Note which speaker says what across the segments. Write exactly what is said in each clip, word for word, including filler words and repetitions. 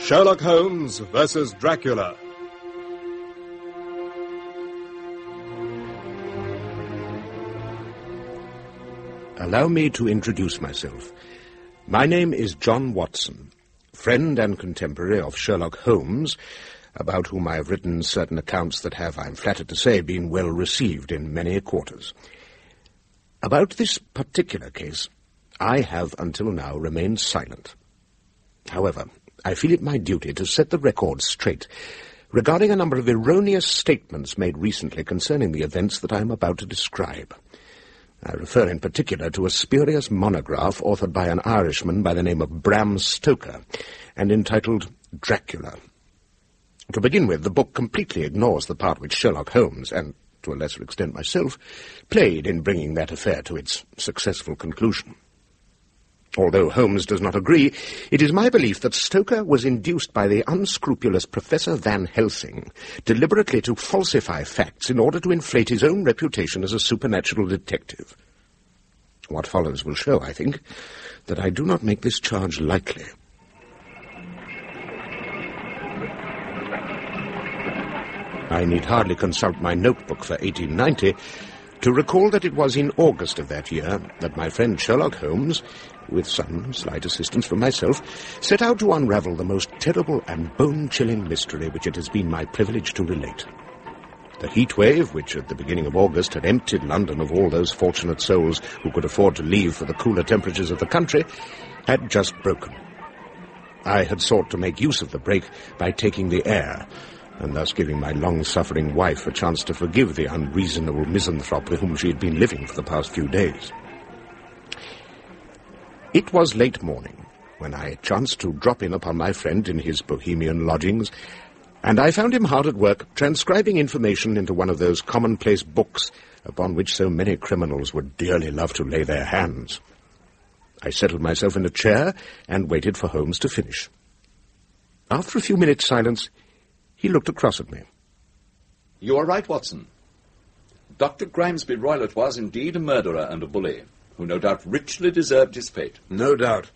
Speaker 1: Sherlock Holmes versus Dracula.
Speaker 2: Allow me to introduce myself. My name is John Watson, friend and contemporary of Sherlock Holmes, about whom I have written certain accounts that have, I am flattered to say, been well received in many quarters. About this particular case, I have until now remained silent. However, I feel it my duty to set the record straight regarding a number of erroneous statements made recently concerning the events that I am about to describe. I refer in particular to a spurious monograph authored by an Irishman by the name of Bram Stoker and entitled Dracula. To begin with, the book completely ignores the part which Sherlock Holmes, and to a lesser extent myself, played in bringing that affair to its successful conclusion. Although Holmes does not agree, it is my belief that Stoker was induced by the unscrupulous Professor Van Helsing deliberately to falsify facts in order to inflate his own reputation as a supernatural detective. What follows will show, I think, that I do not make this charge lightly. I need hardly consult my notebook for eighteen ninety to recall that it was in August of that year that my friend Sherlock Holmes, with some slight assistance from myself, set out to unravel the most terrible and bone-chilling mystery which it has been my privilege to relate. The heat wave, which at the beginning of August had emptied London of all those fortunate souls who could afford to leave for the cooler temperatures of the country, had just broken. I had sought to make use of the break by taking the air, and thus giving my long-suffering wife a chance to forgive the unreasonable misanthrope with whom she had been living for the past few days. It was late morning when I chanced to drop in upon my friend in his bohemian lodgings, and I found him hard at work transcribing information into one of those commonplace books upon which so many criminals would dearly love to lay their hands. I settled myself in a chair and waited for Holmes to finish. After a few minutes' silence, he looked across at me.
Speaker 3: You are right, Watson. Doctor Grimesby Roylott was indeed a murderer and a bully, who no doubt richly deserved his fate.
Speaker 2: No doubt.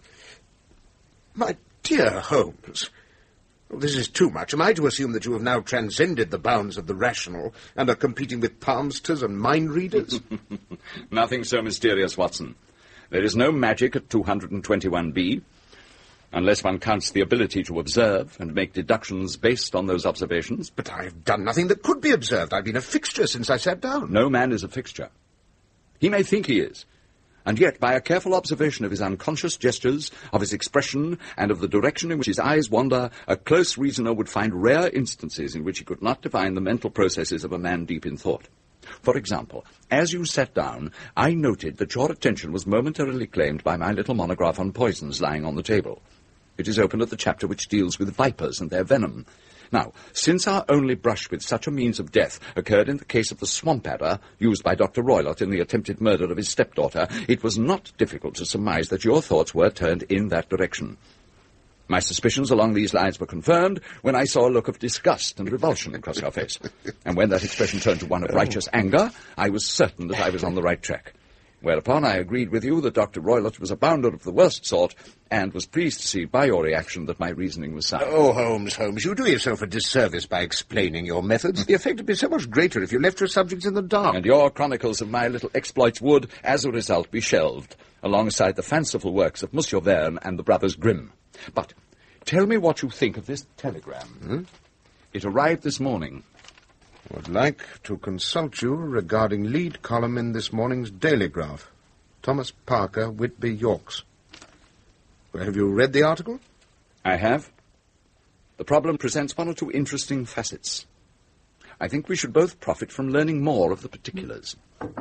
Speaker 2: My dear Holmes, this is too much. Am I to assume that you have now transcended the bounds of the rational and are competing with palmsters and mind-readers?
Speaker 3: Nothing so mysterious, Watson. There is no magic at two hundred twenty-one B, unless one counts the ability to observe and make deductions based on those observations.
Speaker 2: But I have done nothing that could be observed. I've been a fixture since I sat down.
Speaker 3: No man is a fixture. He may think he is, and yet by a careful observation of his unconscious gestures, of his expression, and of the direction in which his eyes wander, a close reasoner would find rare instances in which he could not divine the mental processes of a man deep in thought. For example, as you sat down, I noted that your attention was momentarily claimed by my little monograph on poisons lying on the table. It is open at the chapter which deals with vipers and their venom. Now, since our only brush with such a means of death occurred in the case of the swamp adder used by Doctor Roylott in the attempted murder of his stepdaughter, it was not difficult to surmise that your thoughts were turned in that direction. My suspicions along these lines were confirmed when I saw a look of disgust and revulsion across your face. And when that expression turned to one of righteous anger, I was certain that I was on the right track. Whereupon I agreed with you that Doctor Roylott was a bounder of the worst sort, and was pleased to see by your reaction that my reasoning was sound.
Speaker 2: Oh, Holmes, Holmes, you do yourself a disservice by explaining your methods. The effect would be so much greater if you left your subjects in the dark.
Speaker 3: And your chronicles of my little exploits would, as a result, be shelved, alongside the fanciful works of Monsieur Verne and the Brothers Grimm. But tell me what you think of this telegram.
Speaker 2: Hmm?
Speaker 3: It arrived this morning.
Speaker 2: Would like to consult you regarding lead column in this morning's Daily Graph. Thomas Parker, Whitby, Yorks. Well, have you read the article?
Speaker 3: I have. The problem presents one or two interesting facets. I think we should both profit from learning more of the particulars.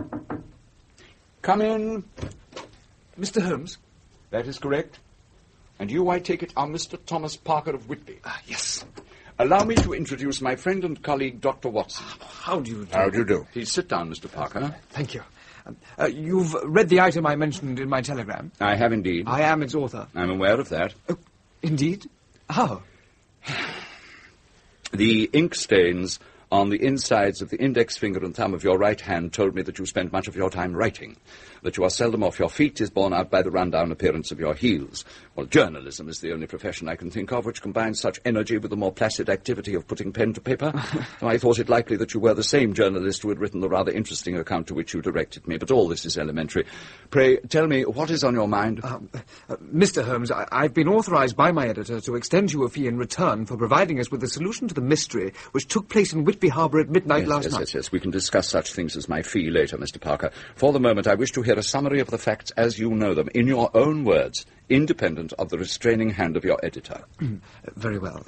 Speaker 3: Come in.
Speaker 4: Mister Holmes?
Speaker 3: That is correct. And you, I take it, are Mister Thomas Parker of Whitby.
Speaker 4: Ah, yes.
Speaker 3: Allow me to introduce my friend and colleague, Doctor Watson.
Speaker 4: How do you do?
Speaker 2: How do you do?
Speaker 3: Please sit down, Mister Parker.
Speaker 4: Thank you. Uh, you've read the item I mentioned in my telegram?
Speaker 3: I have indeed.
Speaker 4: I am its author.
Speaker 3: I'm aware of that.
Speaker 4: Oh, indeed? How?
Speaker 3: The ink stains on the insides of the index finger and thumb of your right hand told me that you spend much of your time writing. That you are seldom off your feet is borne out by the rundown appearance of your heels. Well, journalism is the only profession I can think of which combines such energy with the more placid activity of putting pen to paper. So I thought it likely that you were the same journalist who had written the rather interesting account to which you directed me, but all this is elementary. Pray, tell me, what is on your mind?
Speaker 4: Uh, uh, Mister Holmes, I- I've been authorized by my editor to extend you a fee in return for providing us with a solution to the mystery which took place in Whitby Harbour at midnight
Speaker 3: yes,
Speaker 4: last
Speaker 3: yes,
Speaker 4: night.
Speaker 3: Yes, yes, we can discuss such things as my fee later, Mister Parker. For the moment, I wish to hear a summary of the facts as you know them, in your own words, independent of the restraining hand of your editor.
Speaker 4: Very well.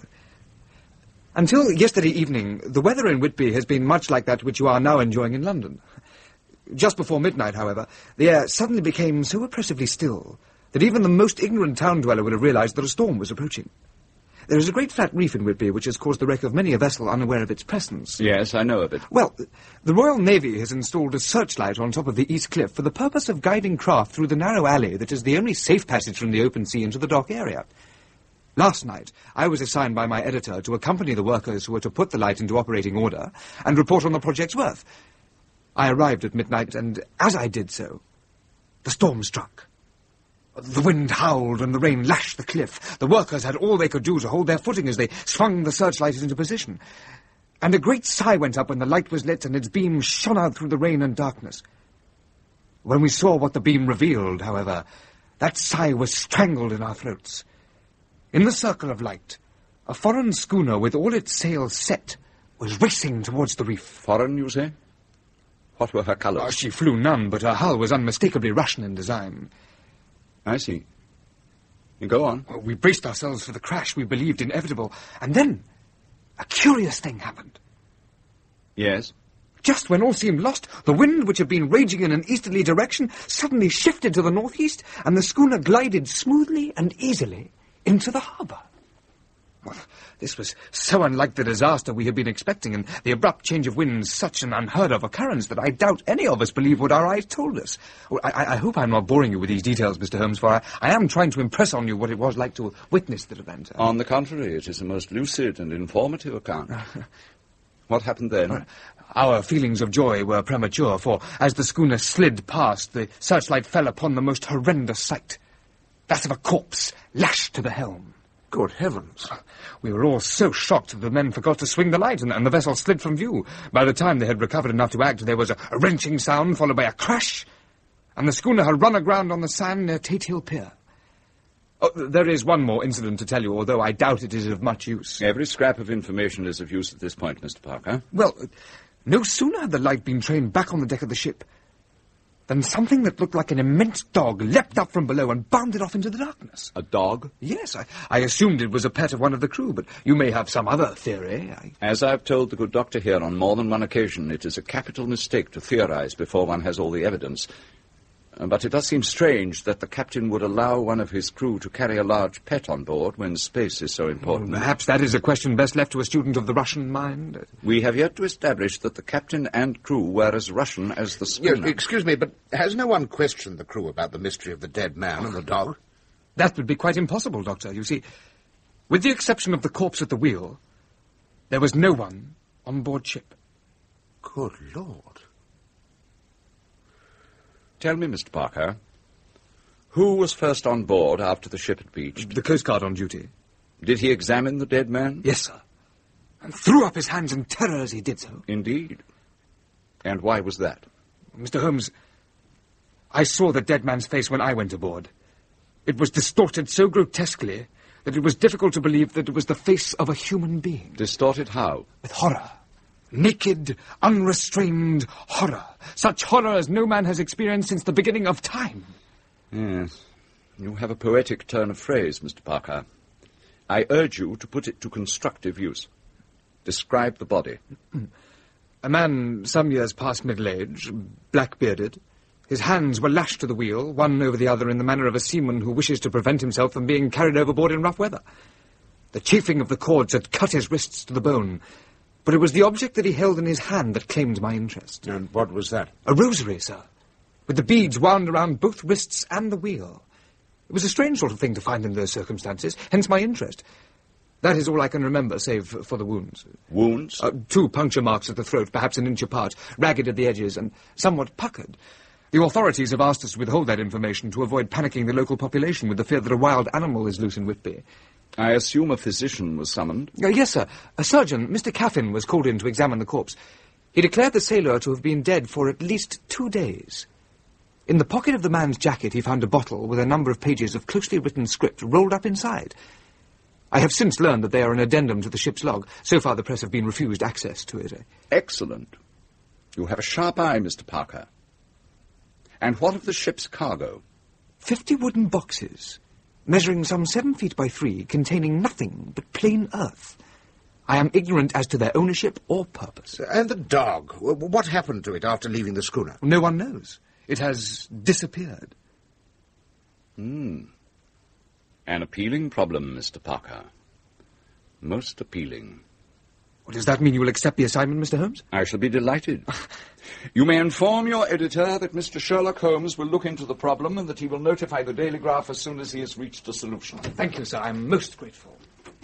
Speaker 4: Until yesterday evening, the weather in Whitby has been much like that which you are now enjoying in London. Just before midnight, however, the air suddenly became so oppressively still that even the most ignorant town dweller would have realized that a storm was approaching. There is a great flat reef in Whitby which has caused the wreck of many a vessel unaware of its presence.
Speaker 3: Yes, I know of it.
Speaker 4: Well, the Royal Navy has installed a searchlight on top of the East Cliff for the purpose of guiding craft through the narrow alley that is the only safe passage from the open sea into the dock area. Last night, I was assigned by my editor to accompany the workers who were to put the light into operating order and report on the project's worth. I arrived at midnight, and as I did so, the storm struck. The wind howled and the rain lashed the cliff. The workers had all they could do to hold their footing as they swung the searchlight into position. And a great sigh went up when the light was lit and its beam shone out through the rain and darkness. When we saw what the beam revealed, however, that sigh was strangled in our throats. In the circle of light, a foreign schooner with all its sails set was racing towards the reef.
Speaker 3: Foreign, you say? What were her colours?
Speaker 4: Oh, she flew none, but her hull was unmistakably Russian in design.
Speaker 3: I see. You go on.
Speaker 4: Well, we braced ourselves for the crash we believed inevitable, and then a curious thing happened.
Speaker 3: Yes?
Speaker 4: Just when all seemed lost, the wind, which had been raging in an easterly direction, suddenly shifted to the northeast, and the schooner glided smoothly and easily into the harbour. Well, this was so unlike the disaster we had been expecting, and the abrupt change of wind such an unheard-of occurrence that I doubt any of us believed what our eyes told us. Well, I, I hope I'm not boring you with these details, Mister Holmes, for I, I am trying to impress on you what it was like to witness the event.
Speaker 3: On the contrary, it is a most lucid and informative account. What happened then?
Speaker 4: Our feelings of joy were premature, for as the schooner slid past, the searchlight fell upon the most horrendous sight. That of a corpse lashed to the helm.
Speaker 2: Good heavens.
Speaker 4: We were all so shocked that the men forgot to swing the light, and, and the vessel slid from view. By the time they had recovered enough to act, there was a, a wrenching sound, followed by a crash, and the schooner had run aground on the sand near Tate Hill Pier. Oh, there is one more incident to tell you, although I doubt it is of much use.
Speaker 3: Every scrap of information is of use at this point, Mister Parker.
Speaker 4: Well, no sooner had the light been trained back on the deck of the ship than something that looked like an immense dog leapt up from below and bounded off into the darkness.
Speaker 3: A dog?
Speaker 4: Yes, I, I assumed it was a pet of one of the crew, but you may have some other theory. I...
Speaker 3: As I've told the good doctor here on more than one occasion, it is a capital mistake to theorize before one has all the evidence. Uh, But it does seem strange that the captain would allow one of his crew to carry a large pet on board when space is so important.
Speaker 4: Perhaps that is a question best left to a student of the Russian mind.
Speaker 3: We have yet to establish that the captain and crew were as Russian as the schooner.
Speaker 2: Yes, excuse me, but has no one questioned the crew about the mystery of the dead man and the dog?
Speaker 4: That would be quite impossible, Doctor. You see, with the exception of the corpse at the wheel, there was no one on board ship.
Speaker 2: Good Lord.
Speaker 3: Tell me, Mister Parker, who was first on board after the ship had beached?
Speaker 4: The Coast Guard on duty.
Speaker 3: Did he examine the dead man?
Speaker 4: Yes, sir. And threw up his hands in terror as he did so.
Speaker 3: Indeed. And why was that?
Speaker 4: Mister Holmes, I saw the dead man's face when I went aboard. It was distorted so grotesquely that it was difficult to believe that it was the face of a human being.
Speaker 3: Distorted how?
Speaker 4: With horror. Naked, unrestrained horror. Such horror as no man has experienced since the beginning of time.
Speaker 3: Yes. You have a poetic turn of phrase, Mister Parker. I urge you to put it to constructive use. Describe the body.
Speaker 4: A man some years past middle age, black-bearded. His hands were lashed to the wheel, one over the other in the manner of a seaman who wishes to prevent himself from being carried overboard in rough weather. The chafing of the cords had cut his wrists to the bone, but it was the object that he held in his hand that claimed my interest.
Speaker 2: And what was that?
Speaker 4: A rosary, sir, with the beads wound around both wrists and the wheel. It was a strange sort of thing to find in those circumstances, hence my interest. That is all I can remember, save for the wounds.
Speaker 3: Wounds?
Speaker 4: Uh, two puncture marks at the throat, perhaps an inch apart, ragged at the edges and somewhat puckered. The authorities have asked us to withhold that information to avoid panicking the local population with the fear that a wild animal is loose in Whitby.
Speaker 3: I assume a physician was summoned?
Speaker 4: Uh, yes, sir. A surgeon, Mister Caffin, was called in to examine the corpse. He declared the sailor to have been dead for at least two days. In the pocket of the man's jacket he found a bottle with a number of pages of closely written script rolled up inside. I have since learned that they are an addendum to the ship's log. So far the press have been refused access to it.
Speaker 3: Excellent. You have a sharp eye, Mister Parker. And what of the ship's cargo?
Speaker 4: Fifty wooden boxes, measuring some seven feet by three, containing nothing but plain earth. I am ignorant as to their ownership or purpose.
Speaker 2: And the dog? W- What happened to it after leaving the schooner?
Speaker 4: No one knows. It has disappeared.
Speaker 3: Hmm. An appealing problem, Mister Parker. Most appealing.
Speaker 4: Well, does that mean you will accept the assignment, Mister Holmes?
Speaker 3: I shall be delighted. You may inform your editor that Mister Sherlock Holmes will look into the problem and that he will notify the Daily Graph as soon as he has reached a solution.
Speaker 4: Thank you, sir. I am most grateful.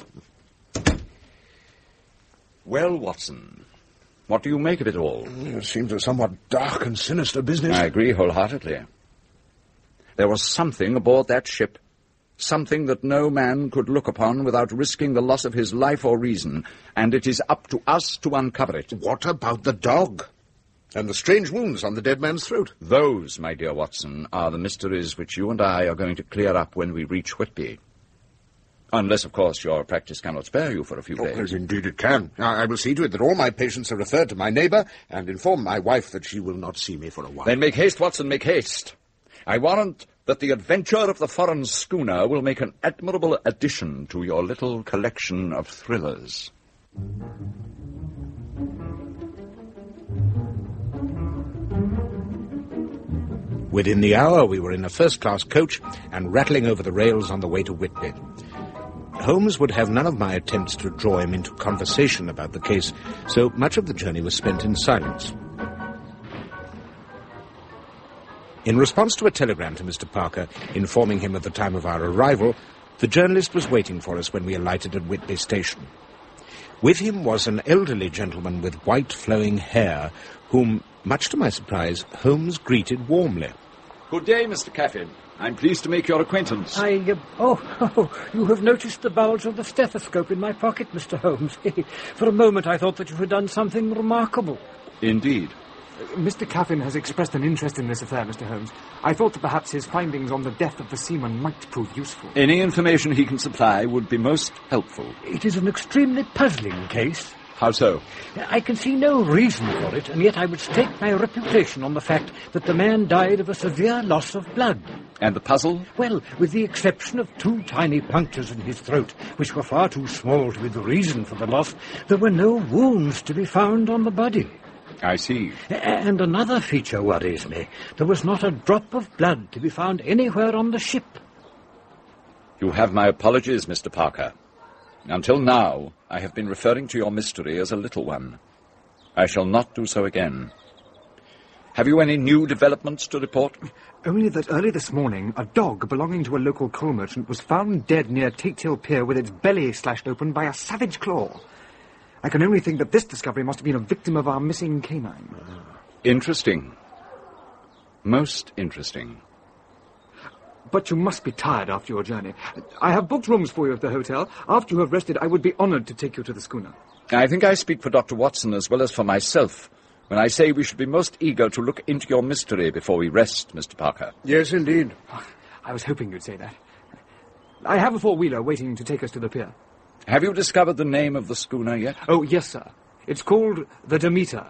Speaker 3: Well, Watson, what do you make of it all?
Speaker 2: It seems a somewhat dark and sinister business.
Speaker 3: I agree wholeheartedly. There was something aboard that ship, something that no man could look upon without risking the loss of his life or reason, and it is up to us to uncover it.
Speaker 2: What about the dog? And the strange wounds on the dead man's throat?
Speaker 3: Those, my dear Watson, are the mysteries which you and I are going to clear up when we reach Whitby. Unless, of course, your practice cannot spare you for a few
Speaker 2: Oh,
Speaker 3: days.
Speaker 2: yes, indeed it can. I I will see to it that all my patients are referred to my neighbour and inform my wife that she will not see me for a while.
Speaker 3: Then make haste, Watson, make haste. I warrant that the adventure of the foreign schooner will make an admirable addition to your little collection of thrillers.
Speaker 2: Within the hour, we were in a first-class coach and rattling over the rails on the way to Whitby. Holmes would have none of my attempts to draw him into conversation about the case, so much of the journey was spent in silence. In response to a telegram to Mister Parker informing him of the time of our arrival, the journalist was waiting for us when we alighted at Whitby Station. With him was an elderly gentleman with white flowing hair, whom, much to my surprise, Holmes greeted warmly.
Speaker 3: Good day, Mister Caffin. I'm pleased to make your acquaintance.
Speaker 5: I, uh, oh, oh, you have noticed the bulge of the stethoscope in my pocket, Mister Holmes. For a moment I thought that you had done something remarkable.
Speaker 3: Indeed.
Speaker 4: Uh, Mister Caffin has expressed an interest in this affair, Mister Holmes. I thought that perhaps his findings on the death of the seaman might prove useful.
Speaker 3: Any information he can supply would be most helpful.
Speaker 5: It is an extremely puzzling case.
Speaker 3: How so?
Speaker 5: I can see no reason for it, and yet I would stake my reputation on the fact that the man died of a severe loss of blood.
Speaker 3: And the puzzle?
Speaker 5: Well, with the exception of two tiny punctures in his throat, which were far too small to be the reason for the loss, there were no wounds to be found on the body.
Speaker 3: I see.
Speaker 5: And another feature worries me. There was not a drop of blood to be found anywhere on the ship.
Speaker 3: You have my apologies, Mister Parker. Until now, I have been referring to your mystery as a little one. I shall not do so again. Have you any new developments to report?
Speaker 4: Only that early this morning, a dog belonging to a local coal merchant was found dead near Tate Hill Pier with its belly slashed open by a savage claw. I can only think that this discovery must have been a victim of our missing canine.
Speaker 3: Interesting. Most interesting.
Speaker 4: But you must be tired after your journey. I have booked rooms for you at the hotel. After you have rested, I would be honoured to take you to the schooner.
Speaker 3: I think I speak for Doctor Watson as well as for myself when I say we should be most eager to look into your mystery before we rest, Mister Parker.
Speaker 2: Yes, indeed.
Speaker 4: I was hoping you'd say that. I have a four-wheeler waiting to take us to the pier.
Speaker 3: Have you discovered the name of the schooner yet?
Speaker 4: Oh, yes, sir. It's called the Demeter.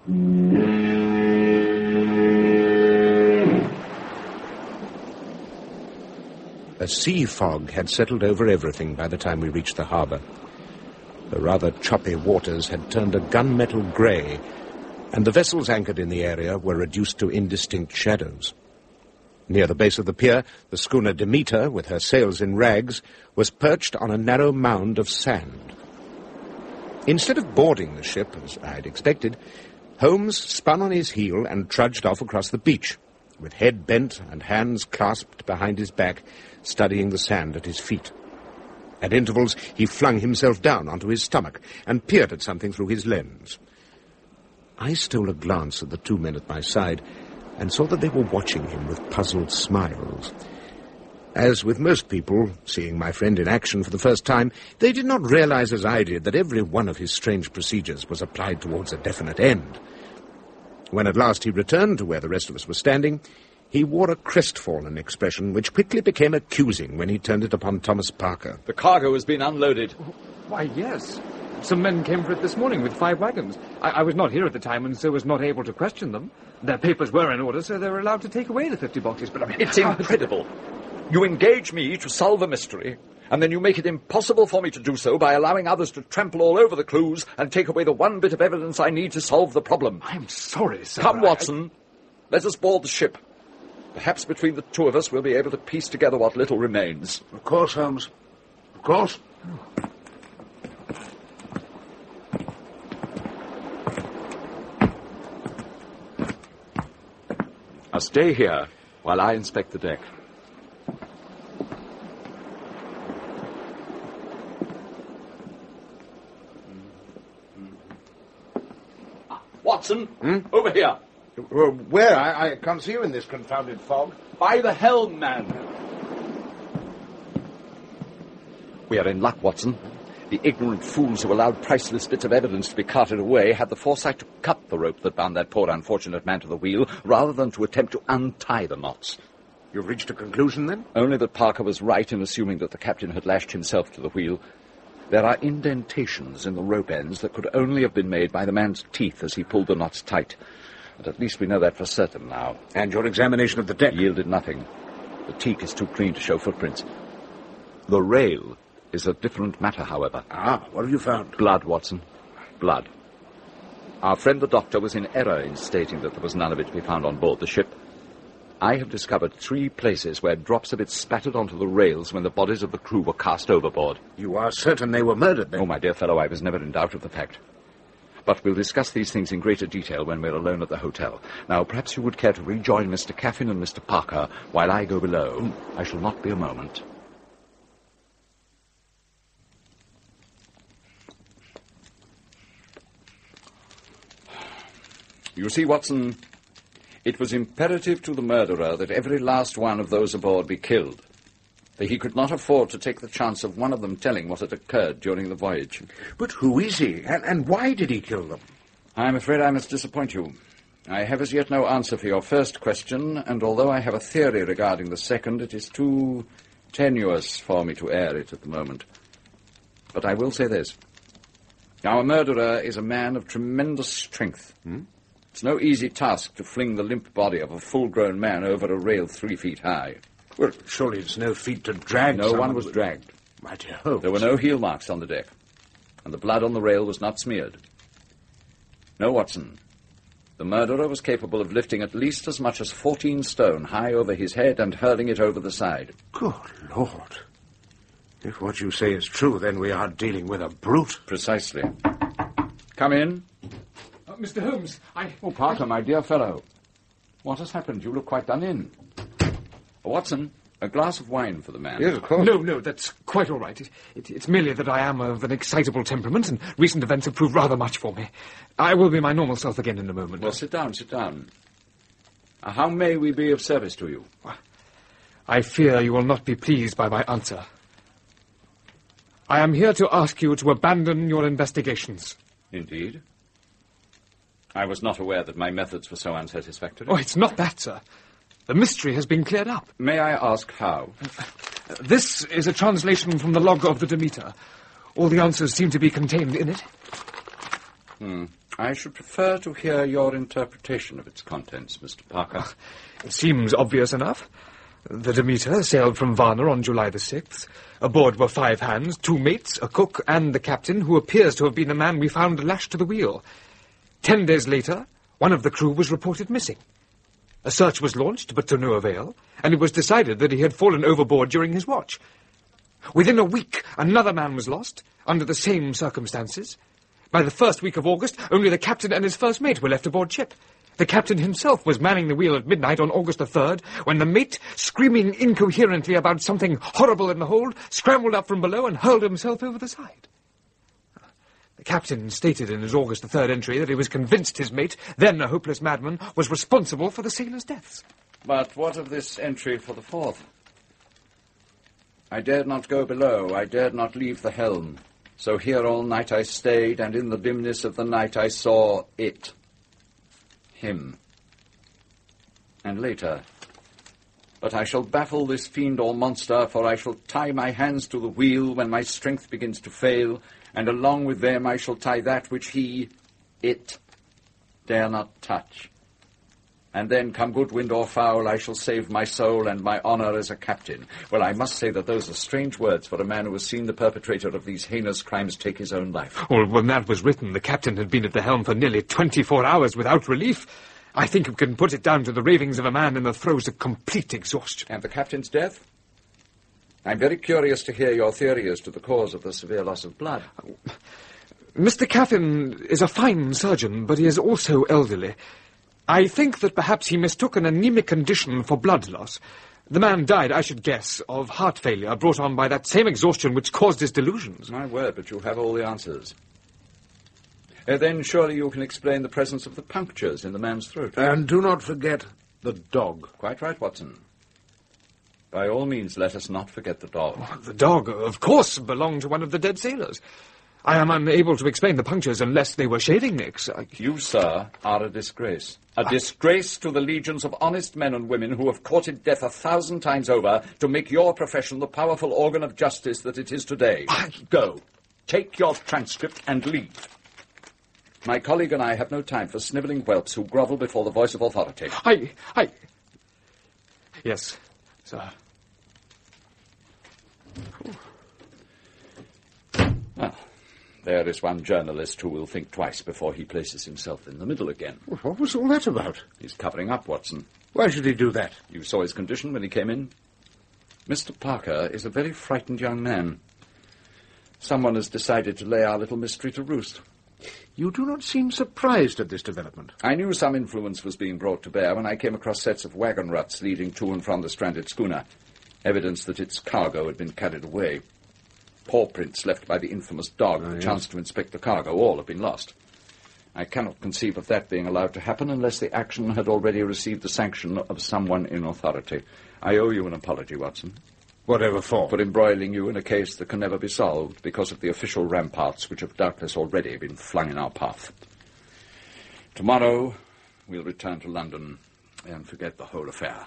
Speaker 2: A sea fog had settled over everything by the time we reached the harbour. The rather choppy waters had turned a gunmetal grey, and the vessels anchored in the area were reduced to indistinct shadows. Near the base of the pier, the schooner Demeter, with her sails in rags, was perched on a narrow mound of sand. Instead of boarding the ship, as I had expected, Holmes spun on his heel and trudged off across the beach, with head bent and hands clasped behind his back, studying the sand at his feet. At intervals, he flung himself down onto his stomach and peered at something through his lens. I stole a glance at the two men at my side and saw that they were watching him with puzzled smiles. As with most people, seeing my friend in action for the first time, they did not realize as I did that every one of his strange procedures was applied towards a definite end. When at last he returned to where the rest of us were standing, he wore a crestfallen expression which quickly became accusing when he turned it upon Thomas Parker.
Speaker 3: The cargo has been unloaded.
Speaker 4: Why, yes. Some men came for it this morning with five wagons. I, I was not here at the time and so was not able to question them. Their papers were in order, so they were allowed to take away the fifty boxes. But I mean,
Speaker 3: it's incredible. You engage me to solve a mystery, and then you make it impossible for me to do so by allowing others to trample all over the clues and take away the one bit of evidence I need to solve the problem.
Speaker 4: I'm sorry, sir.
Speaker 3: Come,
Speaker 4: I...
Speaker 3: Watson. Let us board the ship. Perhaps between the two of us we'll be able to piece together what little remains.
Speaker 2: Of course, Holmes. Of course.
Speaker 3: Now stay here while I inspect the deck. Watson,
Speaker 2: hmm?
Speaker 3: over here.
Speaker 2: Well, where? I, I can't see you in this confounded fog.
Speaker 3: By the helm, man. We are in luck, Watson. The ignorant fools who allowed priceless bits of evidence to be carted away had the foresight to cut the rope that bound that poor unfortunate man to the wheel, rather than to attempt to untie the knots.
Speaker 2: You've reached a conclusion, then?
Speaker 3: Only that Parker was right in assuming that the captain had lashed himself to the wheel. There are indentations in the rope ends that could only have been made by the man's teeth as he pulled the knots tight. But at least we know that for certain now.
Speaker 2: And your examination of the deck?
Speaker 3: Yielded nothing. The teak is too clean to show footprints. The rail is a different matter, however.
Speaker 2: Ah, what have you found?
Speaker 3: Blood, Watson. Blood. Our friend the doctor was in error in stating that there was none of it to be found on board the ship. I have discovered three places where drops of it spattered onto the rails when the bodies of the crew were cast overboard.
Speaker 2: You are certain they were murdered, then?
Speaker 3: Oh, my dear fellow, I was never in doubt of the fact. But we'll discuss these things in greater detail when we're alone at the hotel. Now, perhaps you would care to rejoin Mister Caffin and Mister Parker while I go below. I shall not be a moment. You see, Watson, it was imperative to the murderer that every last one of those aboard be killed. For he could not afford to take the chance of one of them telling what had occurred during the voyage.
Speaker 2: But who is he, and, and why did he kill them?
Speaker 3: I'm afraid I must disappoint you. I have as yet no answer for your first question, and although I have a theory regarding the second, it is too tenuous for me to air it at the moment. But I will say this. Our murderer is a man of tremendous strength.
Speaker 2: Hmm?
Speaker 3: It's no easy task to fling the limp body of a full-grown man over a rail three feet high.
Speaker 2: Well, surely it's no feat to drag
Speaker 3: No
Speaker 2: someone
Speaker 3: one was
Speaker 2: with...
Speaker 3: dragged.
Speaker 2: My dear Holmes.
Speaker 3: There were no heel marks on the deck, and the blood on the rail was not smeared. No, Watson. The murderer was capable of lifting at least as much as fourteen stone high over his head and hurling it over the side.
Speaker 2: Good Lord. If what you say is true, then we are dealing with a brute.
Speaker 3: Precisely. Come in.
Speaker 4: Uh, Mister Holmes, I...
Speaker 3: Oh, Parker, my dear fellow. What has happened? You look quite done in. Watson, a glass of wine for the man.
Speaker 2: Yes, of course.
Speaker 4: No, no, that's quite all right. It, it, it's merely that I am of an excitable temperament, and recent events have proved rather much for me. I will be my normal self again in a moment.
Speaker 3: Well, sit down, sit down. Uh, how may we be of service to you?
Speaker 4: I fear you will not be pleased by my answer. I am here to ask you to abandon your investigations.
Speaker 3: Indeed. I was not aware that my methods were so unsatisfactory.
Speaker 4: Oh, it's not that, sir. The mystery has been cleared up.
Speaker 3: May I ask how?
Speaker 4: This is a translation from the log of the Demeter. All the answers seem to be contained in it.
Speaker 3: Hmm. I should prefer to hear your interpretation of its contents, Mister Parker.
Speaker 4: It seems obvious enough. The Demeter sailed from Varna on July the sixth. Aboard were five hands, two mates, a cook, and the captain, who appears to have been the man we found lashed to the wheel. Ten days later, one of the crew was reported missing. A search was launched, but to no avail, and it was decided that he had fallen overboard during his watch. Within a week, another man was lost, under the same circumstances. By the first week of August, only the captain and his first mate were left aboard ship. The captain himself was manning the wheel at midnight on August the third, when the mate, screaming incoherently about something horrible in the hold, scrambled up from below and hurled himself over the side. The captain stated in his August the third entry that he was convinced his mate, then a hopeless madman, was responsible for the sailors' deaths.
Speaker 3: But what of this entry for the fourth? I dared not go below, I dared not leave the helm. So here all night I stayed, and in the dimness of the night I saw it. Him. And later, but I shall baffle this fiend or monster, for I shall tie my hands to the wheel when my strength begins to fail, and along with them I shall tie that which he, it, dare not touch. And then, come good wind or foul, I shall save my soul and my honour as a captain. Well, I must say that those are strange words for a man who has seen the perpetrator of these heinous crimes take his own life.
Speaker 4: Well, when that was written, the captain had been at the helm for nearly twenty-four hours without relief. I think you can put it down to the ravings of a man in the throes of complete exhaustion.
Speaker 3: And the captain's death? I'm very curious to hear your theory as to the cause of the severe loss of blood.
Speaker 4: Mister Caffin is a fine surgeon, but he is also elderly. I think that perhaps he mistook an anemic condition for blood loss. The man died, I should guess, of heart failure brought on by that same exhaustion which caused his delusions.
Speaker 3: My word, but you have all the answers. Uh, then surely you can explain the presence of the punctures in the man's throat.
Speaker 2: And do not forget the dog.
Speaker 3: Quite right, Watson. By all means, let us not forget the dog.
Speaker 4: Oh, the dog, of course, belonged to one of the dead sailors. I am unable to explain the punctures unless they were shaving nicks. I...
Speaker 3: You, sir, are a disgrace. A I... disgrace to the legions of honest men and women who have courted death a thousand times over to make your profession the powerful organ of justice that it is today.
Speaker 4: I...
Speaker 3: Go. Take your transcript and leave. My colleague and I have no time for snivelling whelps who grovel before the voice of authority.
Speaker 4: I... I... Yes, sir.
Speaker 3: Well, there is one journalist who will think twice before he places himself in the middle again.
Speaker 2: Well, what was all that about?
Speaker 3: He's covering up, Watson.
Speaker 2: Why should he do that?
Speaker 3: You saw his condition when he came in. Mister Parker is a very frightened young man. Someone has decided to lay our little mystery to roost.
Speaker 2: You do not seem surprised at this development.
Speaker 3: I knew some influence was being brought to bear when I came across sets of wagon ruts leading to and from the stranded schooner. Evidence that its cargo had been carried away. Paw prints left by the infamous dog,
Speaker 2: oh,
Speaker 3: the
Speaker 2: yes.
Speaker 3: chance to inspect the cargo, all have been lost. I cannot conceive of that being allowed to happen unless the action had already received the sanction of someone in authority. I owe you an apology, Watson.
Speaker 2: Whatever for?
Speaker 3: For embroiling you in a case that can never be solved because of the official ramparts which have doubtless already been flung in our path. Tomorrow we'll return to London and forget the whole affair.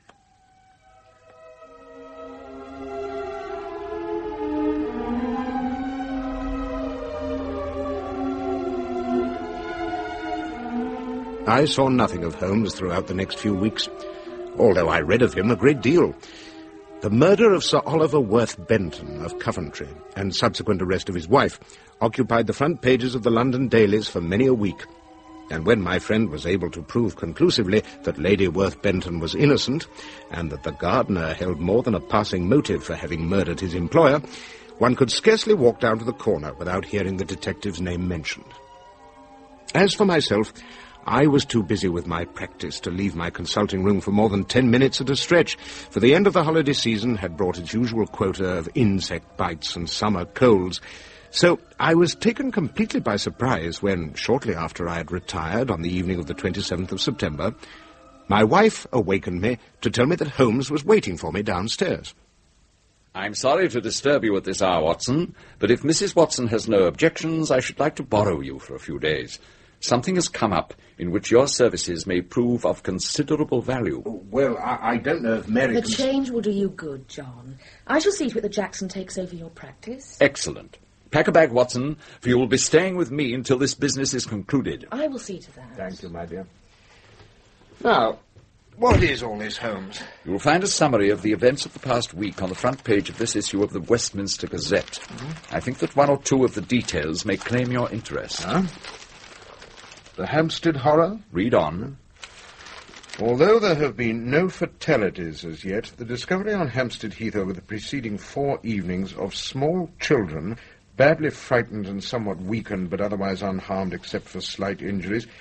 Speaker 2: I saw nothing of Holmes throughout the next few weeks, although I read of him a great deal. The murder of Sir Oliver Worth Benton of Coventry and subsequent arrest of his wife occupied the front pages of the London dailies for many a week. And when my friend was able to prove conclusively that Lady Worth Benton was innocent and that the gardener held more than a passing motive for having murdered his employer, one could scarcely walk down to the corner without hearing the detective's name mentioned. As for myself, I was too busy with my practice to leave my consulting room for more than ten minutes at a stretch, for the end of the holiday season had brought its usual quota of insect bites and summer colds. So I was taken completely by surprise when, shortly after I had retired on the evening of the twenty-seventh of September, my wife awakened me to tell me that Holmes was waiting for me downstairs.
Speaker 3: I'm sorry to disturb you at this hour, Watson, but if Missus Watson has no objections, I should like to borrow you for a few days. Something has come up in which your services may prove of considerable value.
Speaker 2: Oh, well, I, I don't know if Mary
Speaker 6: The
Speaker 2: can...
Speaker 6: change will do you good, John. I shall see to it that Jackson takes over your practice.
Speaker 3: Excellent. Pack a bag, Watson, for you will be staying with me until this business is concluded.
Speaker 6: I will see to that.
Speaker 2: Thank you, my dear. Now, what is all this, Holmes?
Speaker 3: You will find a summary of the events of the past week on the front page of this issue of the Westminster Gazette. Mm-hmm. I think that one or two of the details may claim your interest.
Speaker 2: Huh? The Hampstead horror?
Speaker 3: Read on.
Speaker 2: Although there have been no fatalities as yet, the discovery on Hampstead Heath over the preceding four evenings of small children, badly frightened and somewhat weakened, but otherwise unharmed except for slight injuries,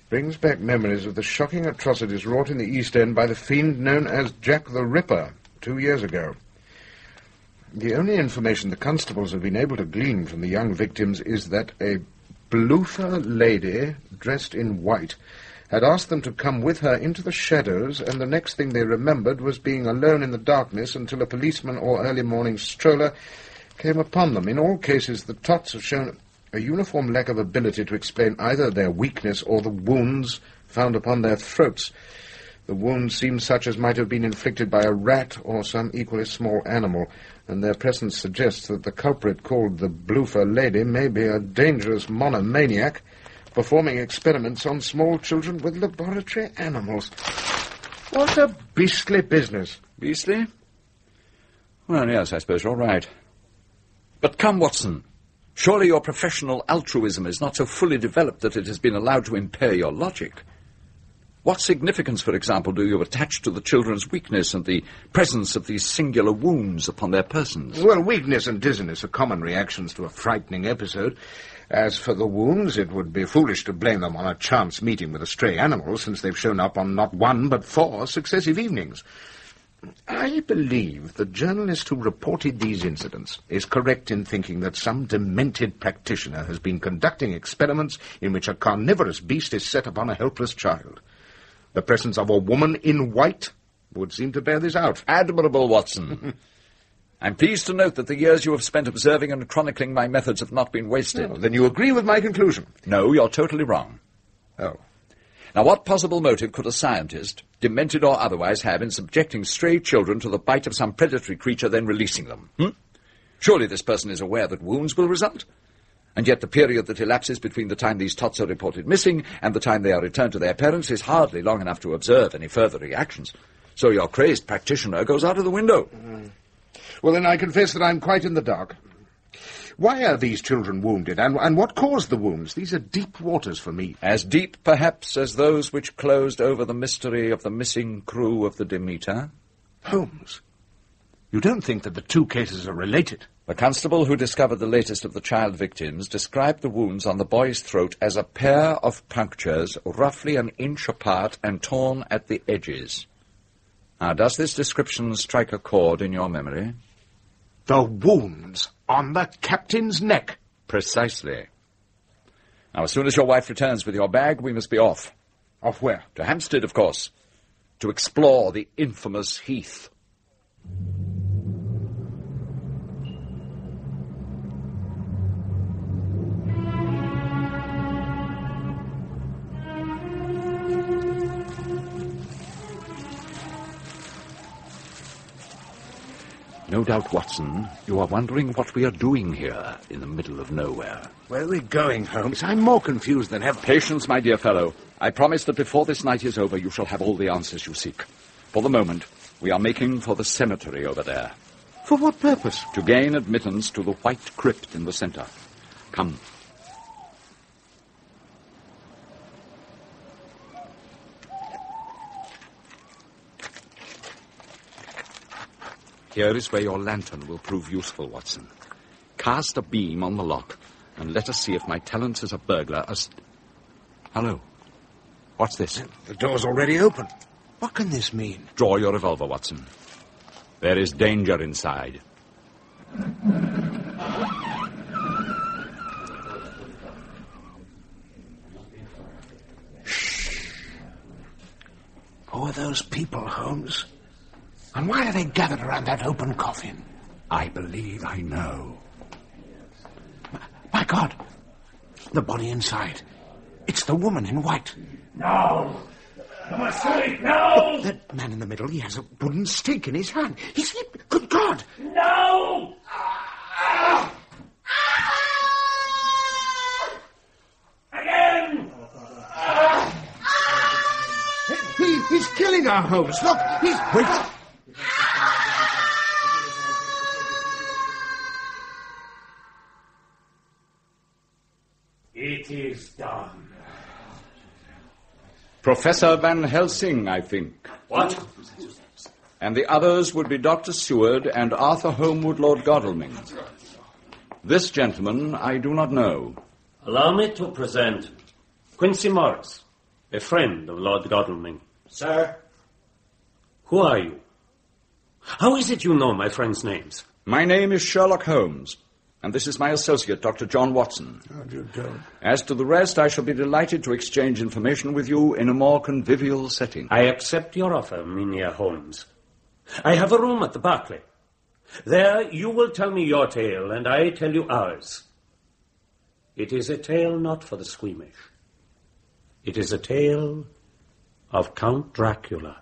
Speaker 2: Brings back memories of the shocking atrocities wrought in the East End by the fiend known as Jack the Ripper two years ago. The only information the constables have been able to glean from the young victims is that a bloofer lady, dressed in white, had asked them to come with her into the shadows, and the next thing they remembered was being alone in the darkness until a policeman or early morning stroller came upon them. In all cases, the tots have shown a uniform lack of ability to explain either their weakness or the wounds found upon their throats. The wounds seem such as might have been inflicted by a rat or some equally small animal, and their presence suggests that the culprit called the bloofer lady may be a dangerous monomaniac performing experiments on small children with laboratory animals. What a beastly business.
Speaker 3: Beastly? Well, yes, I suppose you're right. But come, Watson. Surely your professional altruism is not so fully developed that it has been allowed to impair your logic. What significance, for example, do you attach to the children's weakness and the presence of these singular wounds upon their persons?
Speaker 2: Well, weakness and dizziness are common reactions to a frightening episode. As for the wounds, it would be foolish to blame them on a chance meeting with a stray animal, since they've shown up on not one but four successive evenings. I believe the journalist who reported these incidents is correct in thinking that some demented practitioner has been conducting experiments in which a carnivorous beast is set upon a helpless child. The presence of a woman in white would seem to bear this out.
Speaker 3: Admirable, Watson. I'm pleased to note that the years you have spent observing and chronicling my methods have not been wasted.
Speaker 2: Oh, then you agree with my conclusion?
Speaker 3: No, you're totally wrong.
Speaker 2: Oh.
Speaker 3: Now, what possible motive could a scientist, demented or otherwise, have in subjecting stray children to the bite of some predatory creature, then releasing them? Hmm? Surely this person is aware that wounds will result. And yet the period that elapses between the time these tots are reported missing and the time they are returned to their parents is hardly long enough to observe any further reactions. So your crazed practitioner goes out of the window.
Speaker 2: Mm. Well, then I confess that I'm quite in the dark. Why are these children wounded, and, and what caused the wounds? These are deep waters for me.
Speaker 3: As deep, perhaps, as those which closed over the mystery of the missing crew of the Demeter?
Speaker 2: Holmes, you don't think that the two cases are related?
Speaker 3: The constable who discovered the latest of the child victims described the wounds on the boy's throat as a pair of punctures roughly an inch apart and torn at the edges. Now, does this description strike a chord in your memory?
Speaker 2: The wounds on the captain's neck.
Speaker 3: Precisely. Now, as soon as your wife returns with your bag, we must be off.
Speaker 2: Off where?
Speaker 3: To Hampstead, of course, to explore the infamous Heath. No doubt, Watson, you are wondering what we are doing here in the middle of nowhere.
Speaker 2: Where are we going, Holmes? I'm more confused than ever.
Speaker 3: Patience, my dear fellow. I promise that before this night is over, you shall have all the answers you seek. For the moment, we are making for the cemetery over there.
Speaker 2: For what purpose?
Speaker 3: To gain admittance to the white crypt in the center. Come. Here is where your lantern will prove useful, Watson. Cast a beam on the lock, and let us see if my talents as a burglar are... St- Hello. What's this?
Speaker 2: The door's already open. What can this mean?
Speaker 3: Draw your revolver, Watson. There is danger inside.
Speaker 2: Shh. Who are those people, Holmes? And why are they gathered around that open coffin?
Speaker 3: I believe I know.
Speaker 2: My God! The body inside. It's the woman in white.
Speaker 7: No! For my sake, no!
Speaker 2: That man in the middle, he has a wooden stake in his hand. He's... Good God!
Speaker 7: No! Again!
Speaker 2: He, he's killing our Holmes. Look, he's... Wait!
Speaker 7: It is done.
Speaker 3: Professor Van Helsing, I think.
Speaker 7: What?
Speaker 3: And the others would be Doctor Seward and Arthur Holmwood, Lord Godalming. This gentleman I do not know.
Speaker 7: Allow me to present Quincy Morris,
Speaker 8: A friend of Lord Godalming.
Speaker 9: Sir?
Speaker 8: Who are you? How is it you know my friends' names?
Speaker 3: My name is Sherlock Holmes, and this is my associate, Doctor John Watson.
Speaker 9: How do you do?
Speaker 3: As to the rest, I shall be delighted to exchange information with you in a more convivial setting.
Speaker 8: I accept your offer, Mynheer Holmes. I have a room at the Berkeley. There you will tell me your tale, and I tell you ours. It is a tale not for the squeamish. It is a tale of Count Dracula.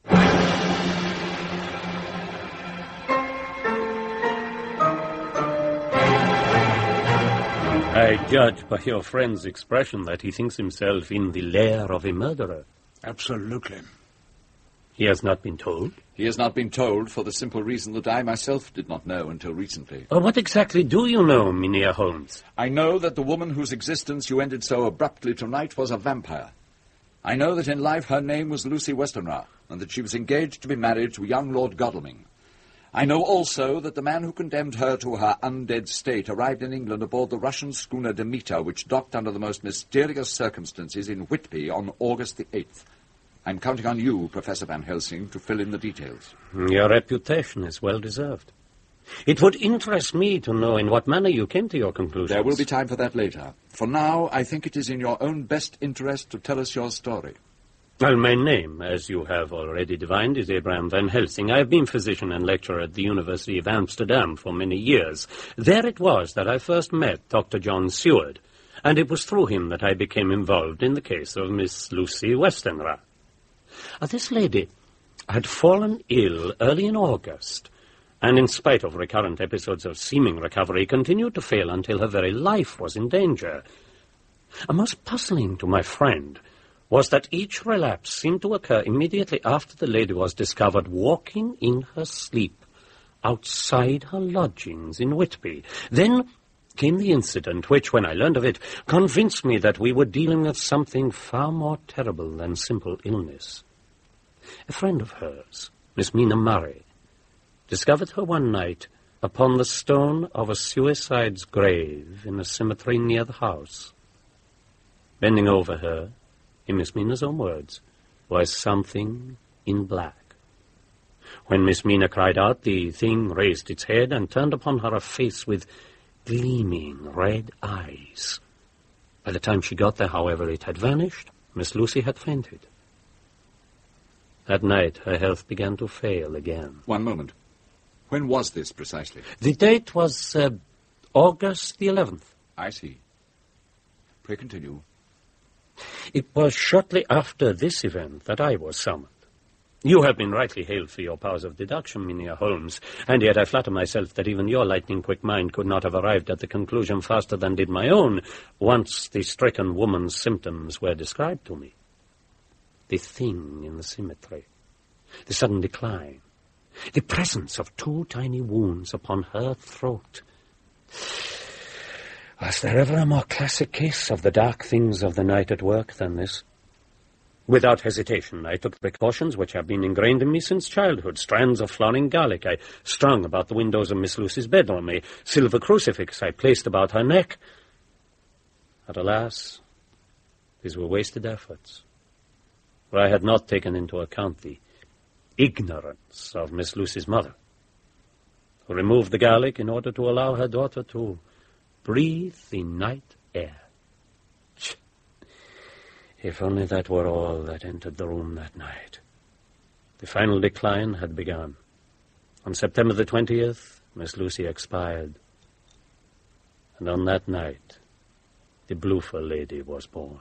Speaker 8: I judge by your friend's expression that he thinks himself in the lair of a murderer.
Speaker 9: Absolutely.
Speaker 8: He has not been told?
Speaker 3: He has not been told for the simple reason that I myself did not know until recently.
Speaker 8: Uh, what exactly do you know, Mynheer Holmes?
Speaker 3: I know that the woman whose existence you ended so abruptly tonight was a vampire. I know that in life her name was Lucy Westenra, and that she was engaged to be married to young Lord Godalming. I know also that the man who condemned her to her undead state arrived in England aboard the Russian schooner Demeter, which docked under the most mysterious circumstances in Whitby on August the eighth. I'm counting on you, Professor Van Helsing, to fill in the details.
Speaker 8: Your reputation is well deserved. It would interest me to know in what manner you came to your conclusions.
Speaker 3: There will be time for that later. For now, I think it is in your own best interest to tell us your story.
Speaker 8: Well, my name, as you have already divined, is Abraham Van Helsing. I have been physician and lecturer at the University of Amsterdam for many years. There it was that I first met Doctor John Seward, and it was through him that I became involved in the case of Miss Lucy Westenra. Uh, this lady had fallen ill early in August, and in spite of recurrent episodes of seeming recovery, continued to fail until her very life was in danger. Uh, most puzzling to my friend was that each relapse seemed to occur immediately after the lady was discovered walking in her sleep outside her lodgings in Whitby. Then came the incident which, when I learned of it, convinced me that we were dealing with something far more terrible than simple illness. A friend of hers, Miss Mina Murray, discovered her one night upon the stone of a suicide's grave in a cemetery near the house. Bending over her, in Miss Mina's own words, was something in black. When Miss Mina cried out, the thing raised its head and turned upon her a face with gleaming red eyes. By the time she got there, however, it had vanished. Miss Lucy had fainted. That night, her health began to fail again.
Speaker 3: One moment. When was this precisely?
Speaker 8: The date was uh, August the eleventh.
Speaker 3: I see. Pray continue.
Speaker 8: It was shortly after this event that I was summoned. You have been rightly hailed for your powers of deduction, Mynheer Holmes, and yet I flatter myself that even your lightning-quick mind could not have arrived at the conclusion faster than did my own, once the stricken woman's symptoms were described to me. The thing in the cemetery, the sudden decline, the presence of two tiny wounds upon her throat. Was there ever a more classic case of the dark things of the night at work than this? Without hesitation, I took precautions which have been ingrained in me since childhood. Strands of flowering garlic I strung about the windows of Miss Lucy's bedroom. A silver crucifix I placed about her neck. But alas, these were wasted efforts, for I had not taken into account the ignorance of Miss Lucy's mother, who removed the garlic in order to allow her daughter to breathe the night air. If only that were all that entered the room that night. The final decline had begun. On September the twentieth, Miss Lucy expired. And on that night, the Bloofer lady was born.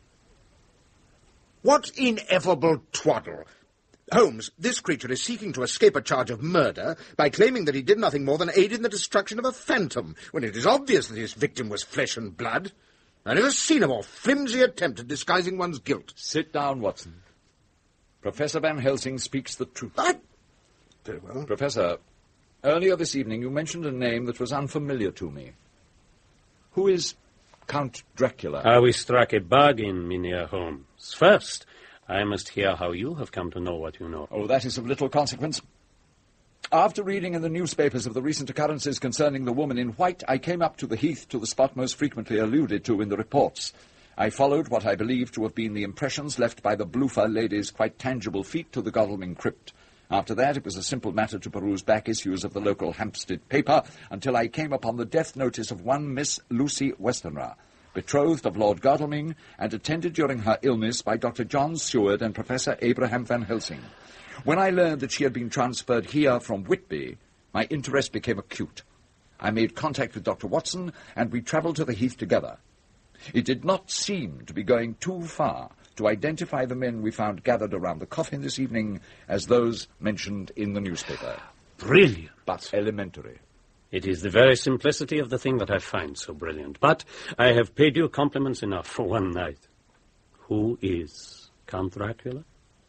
Speaker 2: What ineffable twaddle! Holmes, this creature is seeking to escape a charge of murder by claiming that he did nothing more than aid in the destruction of a phantom, when it is obvious that his victim was flesh and blood. I never seen a more flimsy attempt at disguising one's guilt.
Speaker 3: Sit down, Watson. Professor Van Helsing speaks the truth.
Speaker 2: I... Very well.
Speaker 3: Professor, earlier this evening you mentioned a name that was unfamiliar to me. Who is Count Dracula?
Speaker 8: Ah, we struck a bargain, Mynheer Holmes. First, I must hear how you have come to know what you know.
Speaker 3: Oh, that is of little consequence. After reading in the newspapers of the recent occurrences concerning the woman in white, I came up to the heath to the spot most frequently alluded to in the reports, I followed what I believed to have been the impressions left by the Bloofer lady's quite tangible feet to the Godalming crypt. After that, it was a simple matter to peruse back issues of the local Hampstead paper until I came upon the death notice of one Miss Lucy Westenra, betrothed of Lord Godalming and attended during her illness by Doctor John Seward and Professor Abraham Van Helsing. When I learned that she had been transferred here from Whitby, my interest became acute. I made contact with Doctor Watson, and we travelled to the Heath together. It did not seem to be going too far to identify the men we found gathered around the coffin this evening as those mentioned in the newspaper.
Speaker 8: Brilliant.
Speaker 3: But elementary.
Speaker 8: It is the very simplicity of the thing that I find so brilliant. But I have paid you compliments enough for one night. Who is Count Dracula?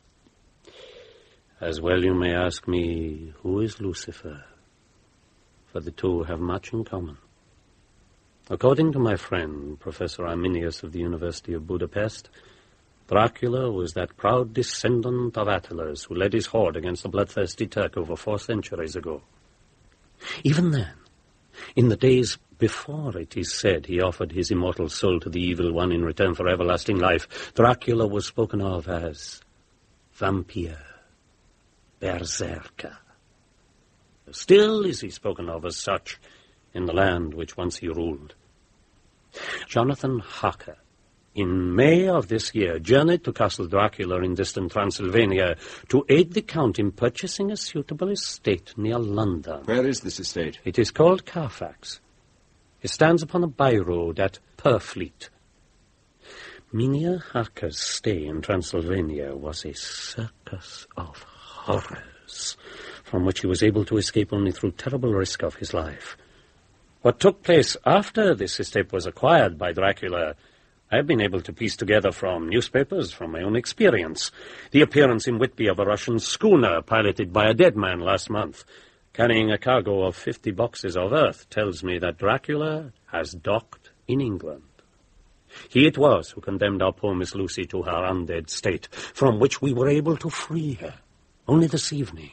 Speaker 8: As well you may ask me, who is Lucifer? For the two have much in common. According to my friend, Professor Arminius of the University of Budapest, Dracula was that proud descendant of Attila's who led his horde against the bloodthirsty Turk over four centuries ago. Even then, in the days before it is said he offered his immortal soul to the evil one in return for everlasting life, Dracula was spoken of as vampire, berserker. Still is he spoken of as such in the land which once he ruled. Jonathan Harker, in May of this year, journeyed to Castle Dracula in distant Transylvania to aid the Count in purchasing a suitable estate near London.
Speaker 3: Where is this estate?
Speaker 8: It is called Carfax. It stands upon a by-road at Purfleet. Mynheer Harker's stay in Transylvania was a circus of horrors, from which he was able to escape only through terrible risk of his life. What took place after this estate was acquired by Dracula, I have been able to piece together from newspapers, from my own experience. The appearance in Whitby of a Russian schooner piloted by a dead man last month, carrying a cargo of fifty boxes of earth, tells me that Dracula has docked in England. He it was who condemned our poor Miss Lucy to her undead state, from which we were able to free her only this evening.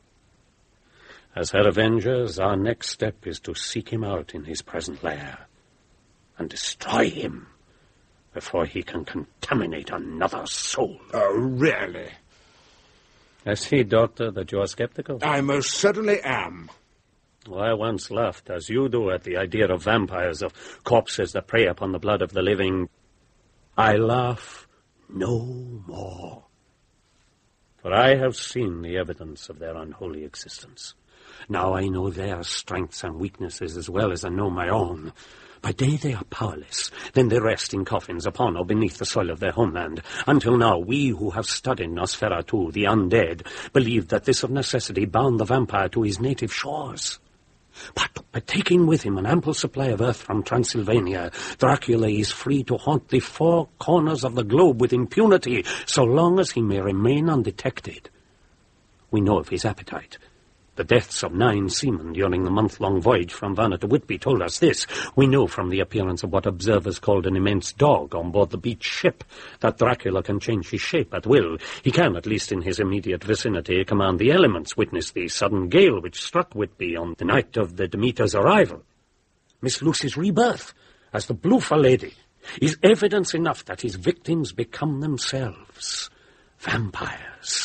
Speaker 8: As her avengers, our next step is to seek him out in his present lair and destroy him before he can contaminate another soul.
Speaker 2: Oh, really?
Speaker 8: I see, Doctor, that you are skeptical.
Speaker 2: I most certainly am.
Speaker 8: Well, I once laughed, as you do, at the idea of vampires, of corpses that prey upon the blood of the living. I laugh no more. For I have seen the evidence of their unholy existence. Now I know their strengths and weaknesses as well as I know my own. By day they are powerless, then they rest in coffins upon or beneath the soil of their homeland. Until now, we who have studied Nosferatu, the undead, believed that this of necessity bound the vampire to his native shores. But by taking with him an ample supply of earth from Transylvania, Dracula is free to haunt the four corners of the globe with impunity, so long as he may remain undetected. We know of his appetite. The deaths of nine seamen during the month-long voyage from Varna to Whitby told us this. We know from the appearance of what observers called an immense dog on board the beach ship that Dracula can change his shape at will. He can, at least in his immediate vicinity, command the elements. Witness the sudden gale which struck Whitby on the night of the Demeter's arrival. Miss Lucy's rebirth as the Bloofer lady is evidence enough that his victims become themselves vampires.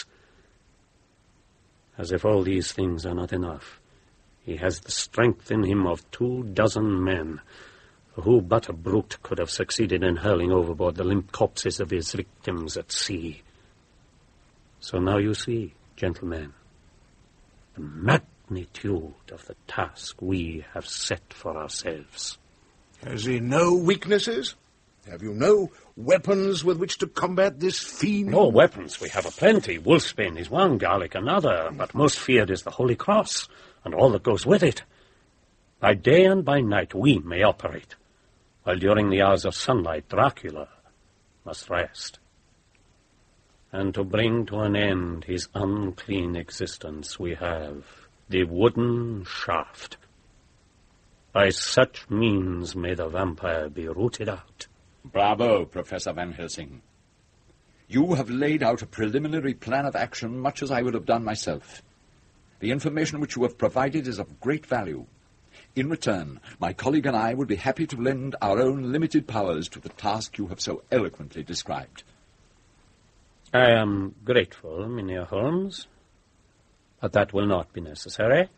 Speaker 8: As if all these things are not enough, he has the strength in him of two dozen men, for who but a brute could have succeeded in hurling overboard the limp corpses of his victims at sea. So now you see, gentlemen, the magnitude of the task we have set for ourselves.
Speaker 2: Has he no weaknesses? Have you no weapons with which to combat this fiend?
Speaker 8: No weapons, we have aplenty. Wolfsbane is one, garlic another, but most feared is the Holy Cross, and all that goes with it. By day and by night we may operate, while during the hours of sunlight Dracula must rest. And to bring to an end his unclean existence we have the wooden shaft. By such means may the vampire be rooted out.
Speaker 3: Bravo, Professor Van Helsing. You have laid out a preliminary plan of action much as I would have done myself. The information which you have provided is of great value. In return, my colleague and I would be happy to lend our own limited powers to the task you have so eloquently described.
Speaker 8: I am grateful, Mynheer Holmes, but that will not be necessary.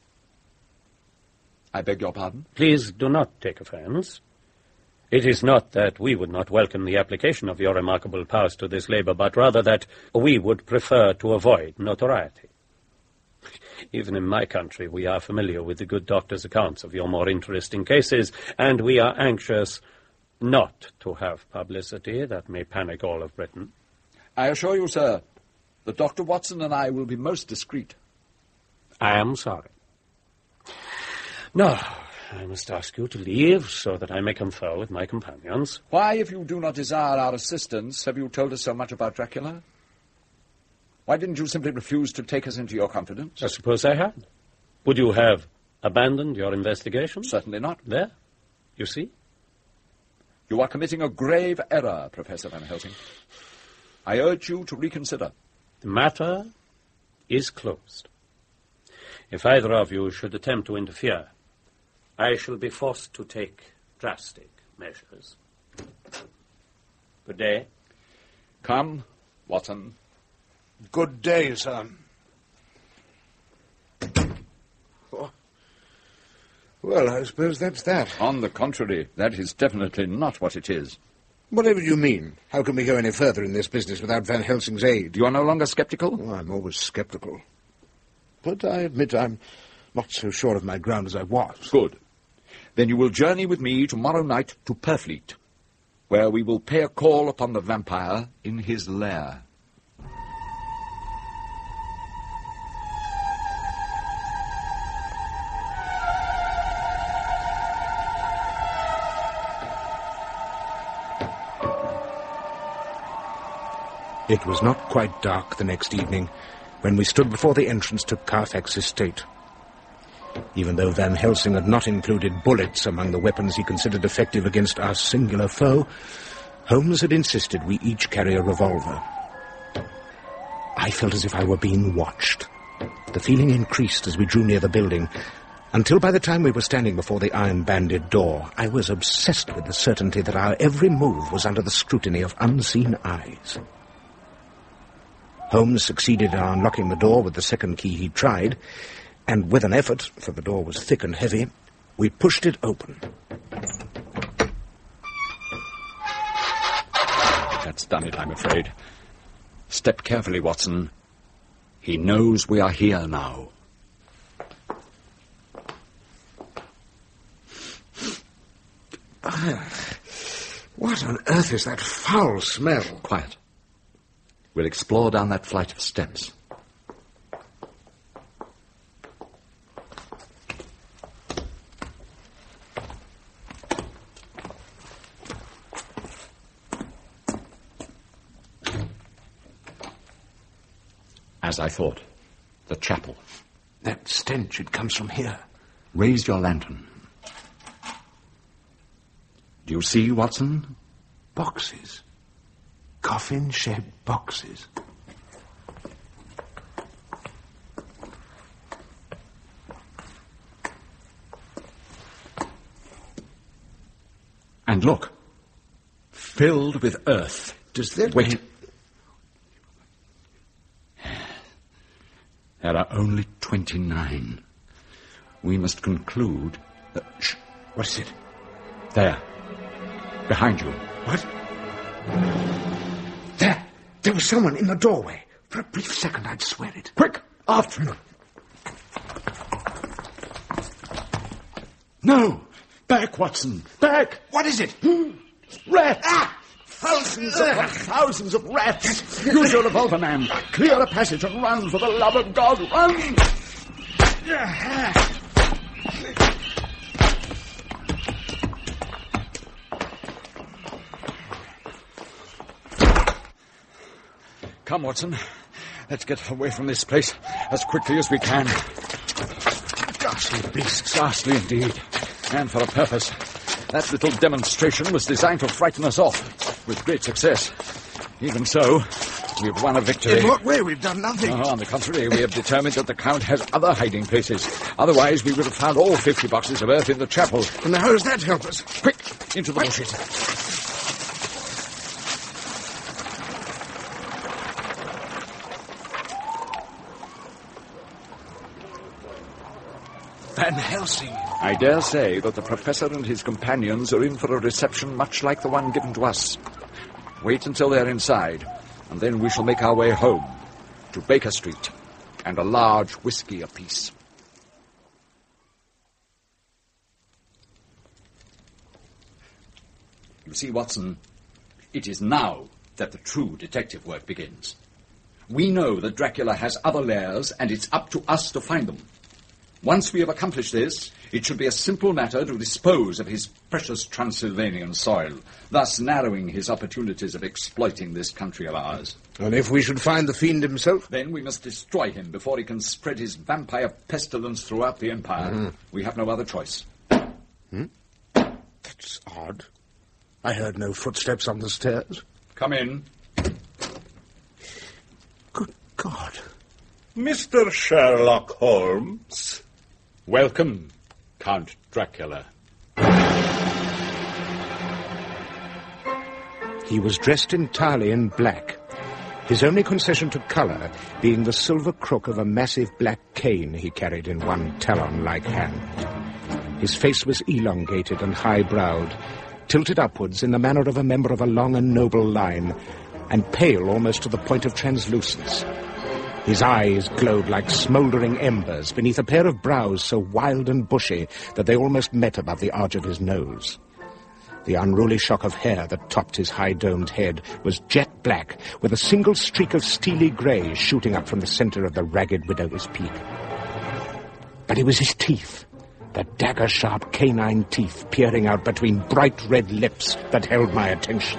Speaker 3: I beg your pardon?
Speaker 8: Please do not take offense. It is not that we would not welcome the application of your remarkable powers to this labor, but rather that we would prefer to avoid notoriety. Even in my country, we are familiar with the good doctor's accounts of your more interesting cases, and we are anxious not to have publicity that may panic all of Britain.
Speaker 3: I assure you, sir, that Doctor Watson and I will be most discreet.
Speaker 8: I am sorry. Now, I must ask you to leave so that I may confer with my companions.
Speaker 3: Why, if you do not desire our assistance, have you told us so much about Dracula? Why didn't you simply refuse to take us into your confidence?
Speaker 8: I suppose I had. Would you have abandoned your investigation?
Speaker 3: Certainly not.
Speaker 8: There, you see?
Speaker 3: You are committing a grave error, Professor Van Helsing. I urge you to reconsider.
Speaker 8: The matter is closed. If either of you should attempt to interfere, I shall be forced to take drastic measures. Good day.
Speaker 3: Come, Watson.
Speaker 9: Good day, sir.
Speaker 2: Oh. Well, I suppose that's that.
Speaker 3: On the contrary, that is definitely not what it is.
Speaker 2: Whatever you mean. How can we go any further in this business without Van Helsing's aid?
Speaker 3: You are no longer sceptical?
Speaker 2: Oh, I'm always sceptical. But I admit I'm not so sure of my ground as I was.
Speaker 3: Good. Then you will journey with me tomorrow night to Purfleet, where we will pay a call upon the vampire in his lair.
Speaker 2: It was not quite dark the next evening when we stood before the entrance to Carfax Estate. Even though Van Helsing had not included bullets among the weapons he considered effective against our singular foe, Holmes had insisted we each carry a revolver. I felt as if I were being watched. The feeling increased as we drew near the building, until by the time we were standing before the iron-banded door, I was obsessed with the certainty that our every move was under the scrutiny of unseen eyes. Holmes succeeded in unlocking the door with the second key he tried, and with an effort, for the door was thick and heavy, we pushed it open.
Speaker 3: That's done it, I'm afraid. Step carefully, Watson. He knows we are here now.
Speaker 2: What on earth is that foul smell?
Speaker 3: Quiet. We'll explore down that flight of steps. As I thought, the chapel.
Speaker 2: That stench, it comes from here.
Speaker 3: Raise your lantern. Do you see, Watson?
Speaker 2: Boxes. Coffin-shaped boxes.
Speaker 3: And look, filled with earth.
Speaker 2: Does that...
Speaker 3: Wait. There are only twenty-nine. We must conclude that... Shh.
Speaker 2: What is it?
Speaker 3: There. Behind you.
Speaker 2: What? There. There was someone in the doorway. For a brief second, I'd swear it.
Speaker 3: Quick! After him.
Speaker 2: No!
Speaker 3: Back, Watson! Back!
Speaker 2: What is it?
Speaker 3: Rats! Ah! Thousands of thousands of rats! Use your revolver, man. Clear a passage and run, for the love of God, run! Come, Watson. Let's get away from this place as quickly as we can. Ghastly beasts. Ghastly indeed. And for a purpose. That little demonstration was designed to frighten us off, with great success. Even so, We've won a victory.
Speaker 2: In what way? We've done nothing.
Speaker 3: Oh, on the contrary, we have determined that the Count has other hiding places. Otherwise, we would have found all fifty boxes of earth in the chapel.
Speaker 2: And how does that help us?
Speaker 3: Quick, into the bushes.
Speaker 2: Van Helsing.
Speaker 3: I dare say that the Professor and his companions are in for a reception much like the one given to us. Wait until they're inside, and then we shall make our way home, to Baker Street, and a large whiskey apiece. You see, Watson, it is now that the true detective work begins. We know that Dracula has other lairs, and it's up to us to find them. Once we have accomplished this, it should be a simple matter to dispose of his precious Transylvanian soil, thus narrowing his opportunities of exploiting this country of ours.
Speaker 2: And if we should find the fiend himself?
Speaker 3: Then we must destroy him before he can spread his vampire pestilence throughout the empire. Mm. We have no other choice.
Speaker 2: Hmm? That's odd. I heard no footsteps on the stairs.
Speaker 3: Come in.
Speaker 2: Good God.
Speaker 1: Mister Sherlock Holmes.
Speaker 8: Welcome, Count Dracula.
Speaker 2: He was dressed entirely in black, his only concession to colour being the silver crook of a massive black cane he carried in one talon-like hand. His face was elongated and high-browed, tilted upwards in the manner of a member of a long and noble line, and pale almost to the point of translucence. His eyes glowed like smouldering embers beneath a pair of brows so wild and bushy that they almost met above the arch of his nose. The unruly shock of hair that topped his high-domed head was jet black, with a single streak of steely grey shooting up from the centre of the ragged widower's peak. But it was his teeth, the dagger-sharp canine teeth peering out between bright red lips, that held my attention.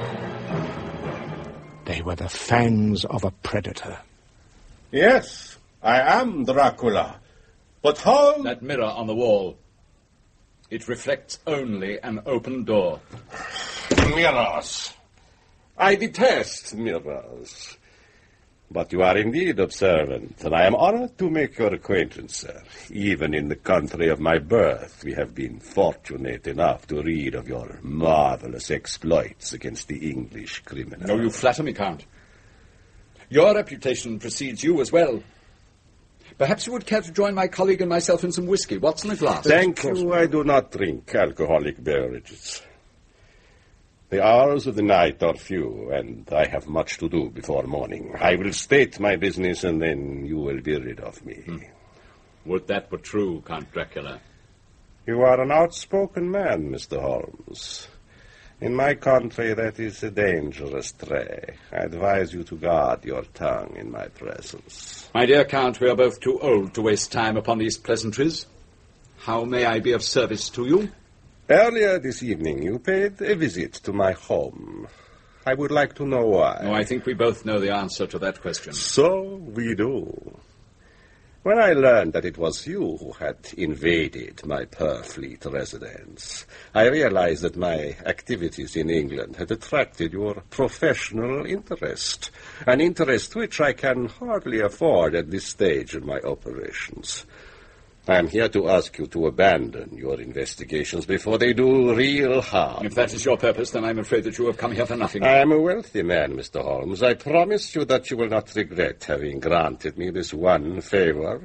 Speaker 2: They were the fangs of a predator.
Speaker 1: Yes, I am Dracula. But how...
Speaker 3: That mirror on the wall. It reflects only an open door.
Speaker 1: Mirrors. I detest mirrors. But you are indeed observant, and I am honored to make your acquaintance, sir. Even in the country of my birth, we have been fortunate enough to read of your marvelous exploits against the English criminal.
Speaker 3: No, you flatter me, Count. Your reputation precedes you as well. Perhaps you would care to join my colleague and myself in some whiskey. What's in a glass?
Speaker 1: Thank you. I do not drink alcoholic beverages. The hours of the night are few, and I have much to do before morning. I will state my business, and then you will be rid of me.
Speaker 8: Hmm. Would that were true, Count Dracula.
Speaker 1: You are an outspoken man, Mister Holmes. In my country, that is a dangerous trait. I advise you to guard your tongue in my presence.
Speaker 3: My dear Count, we are both too old to waste time upon these pleasantries. How may I be of service to you?
Speaker 1: Earlier this evening, you paid a visit to my home. I would like to know why.
Speaker 3: Oh, I think we both know the answer to that question.
Speaker 1: So we do. When I learned that it was you who had invaded my Purfleet residence, I realized that my activities in England had attracted your professional interest, an interest which I can hardly afford at this stage of my operations. I am here to ask you to abandon your investigations before they do real harm.
Speaker 3: If that is your purpose, then I'm afraid that you have come here for nothing.
Speaker 1: I am a wealthy man, Mister Holmes. I promise you that you will not regret having granted me this one favor.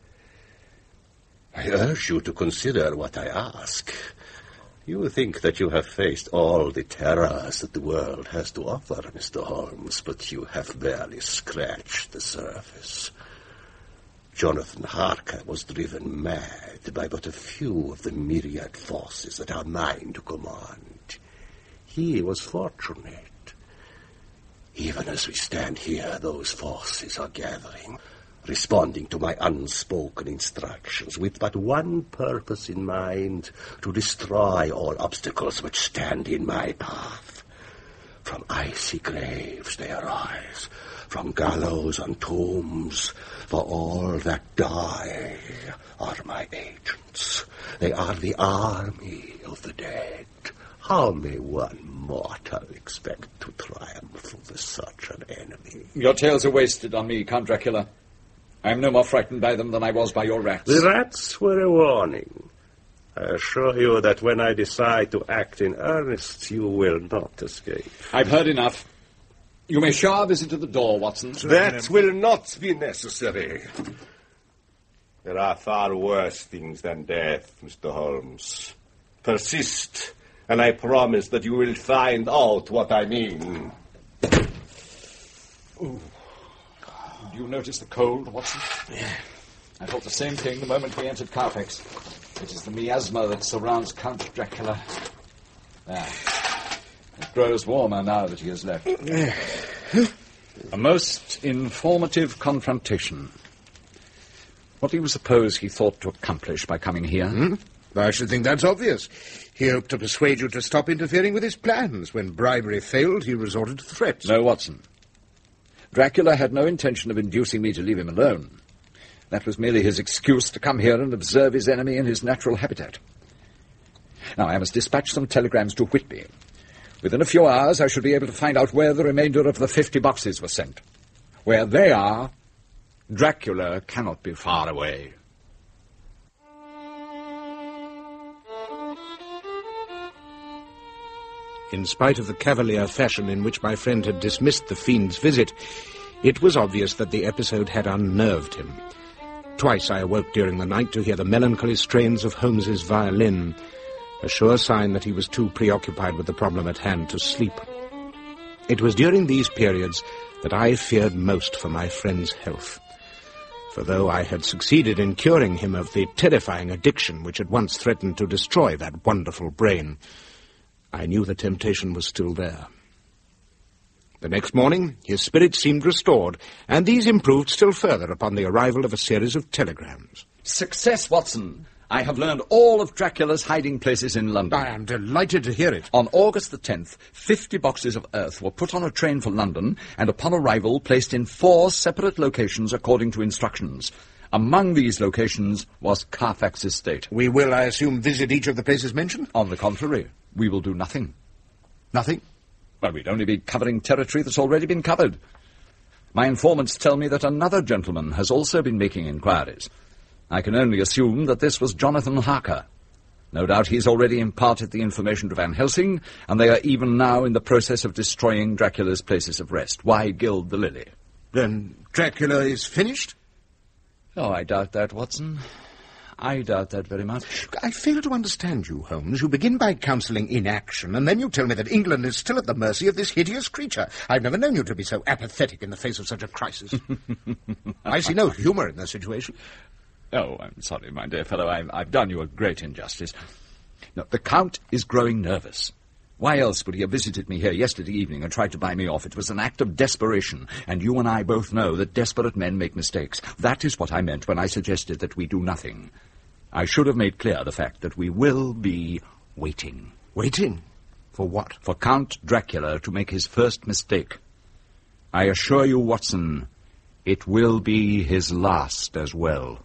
Speaker 1: I urge you to consider what I ask. You think that you have faced all the terrors that the world has to offer, Mister Holmes, but you have barely scratched the surface. Jonathan Harker was driven mad by but a few of the myriad forces at our mine to command. He was fortunate. Even as we stand here, those forces are gathering, responding to my unspoken instructions, with but one purpose in mind, to destroy all obstacles which stand in my path. From icy graves they arise, from gallows and tombs, for all that die are my agents. They are the army of the dead, How may one mortal expect to triumph over such an enemy?
Speaker 3: Your tales are wasted on me, Count Dracula. I am no more frightened by them than I was by your rats.
Speaker 1: The rats were a warning. I assure you that when I decide to act in earnest, you will not escape.
Speaker 3: I've heard enough. You may show our visit to the door, Watson.
Speaker 1: That will not be necessary. There are far worse things than death, Mister Holmes. Persist, and I promise that you will find out what I mean.
Speaker 3: Ooh. Do you notice the cold, Watson?
Speaker 1: Yeah.
Speaker 3: I thought the same thing the moment we entered Carfax. It is the miasma that surrounds Count Dracula. Ah. It grows warmer now that he has left. A most informative confrontation. What do you suppose he thought to accomplish by coming here?
Speaker 2: Hmm? I should think that's obvious. He hoped to persuade you to stop interfering with his plans. When bribery failed, he resorted to threats.
Speaker 3: No, Watson. Dracula had no intention of inducing me to leave him alone. That was merely his excuse to come here and observe his enemy in his natural habitat. Now, I must dispatch some telegrams to Whitby. Within a few hours, I should be able to find out where the remainder of the fifty boxes were sent. Where they are, Dracula cannot be far away.
Speaker 2: In spite of the cavalier fashion in which my friend had dismissed the fiend's visit, it was obvious that the episode had unnerved him. Twice I awoke during the night to hear the melancholy strains of Holmes's violin, a sure sign that he was too preoccupied with the problem at hand to sleep. It was during these periods that I feared most for my friend's health. For though I had succeeded in curing him of the terrifying addiction which had once threatened to destroy that wonderful brain, I knew the temptation was still there. The next morning, his spirits seemed restored, and these improved still further upon the arrival of a series of telegrams.
Speaker 3: Success, Watson! I have learned all of Dracula's hiding places in London.
Speaker 2: I am delighted to hear it.
Speaker 3: On August the tenth, fifty boxes of earth were put on a train for London, and upon arrival placed in four separate locations according to instructions. Among these locations was Carfax Estate.
Speaker 2: We will, I assume, visit each of the places mentioned?
Speaker 3: On the contrary, we will do nothing.
Speaker 2: Nothing?
Speaker 3: Well, we'd only be covering territory that's already been covered. My informants tell me that another gentleman has also been making inquiries. I can only assume that this was Jonathan Harker. No doubt he's already imparted the information to Van Helsing, and they are even now in the process of destroying Dracula's places of rest. Why gild the lily?
Speaker 2: Then Dracula is finished?
Speaker 3: Oh, I doubt that, Watson. I doubt that very much.
Speaker 2: I fail to understand you, Holmes. You begin by counselling inaction, and then you tell me that England is still at the mercy of this hideous creature. I've never known you to be so apathetic in the face of such a crisis. I see no humour in the situation.
Speaker 3: Oh, I'm sorry, my dear fellow. I've, I've done you a great injustice. No, the Count is growing nervous. Why else would he have visited me here yesterday evening and tried to buy me off? It was an act of desperation, and you and I both know that desperate men make mistakes. That is what I meant when I suggested that we do nothing. I should have made clear the fact that we will be waiting.
Speaker 2: Waiting? For what?
Speaker 3: For Count Dracula to make his first mistake. I assure you, Watson, it will be his last as well.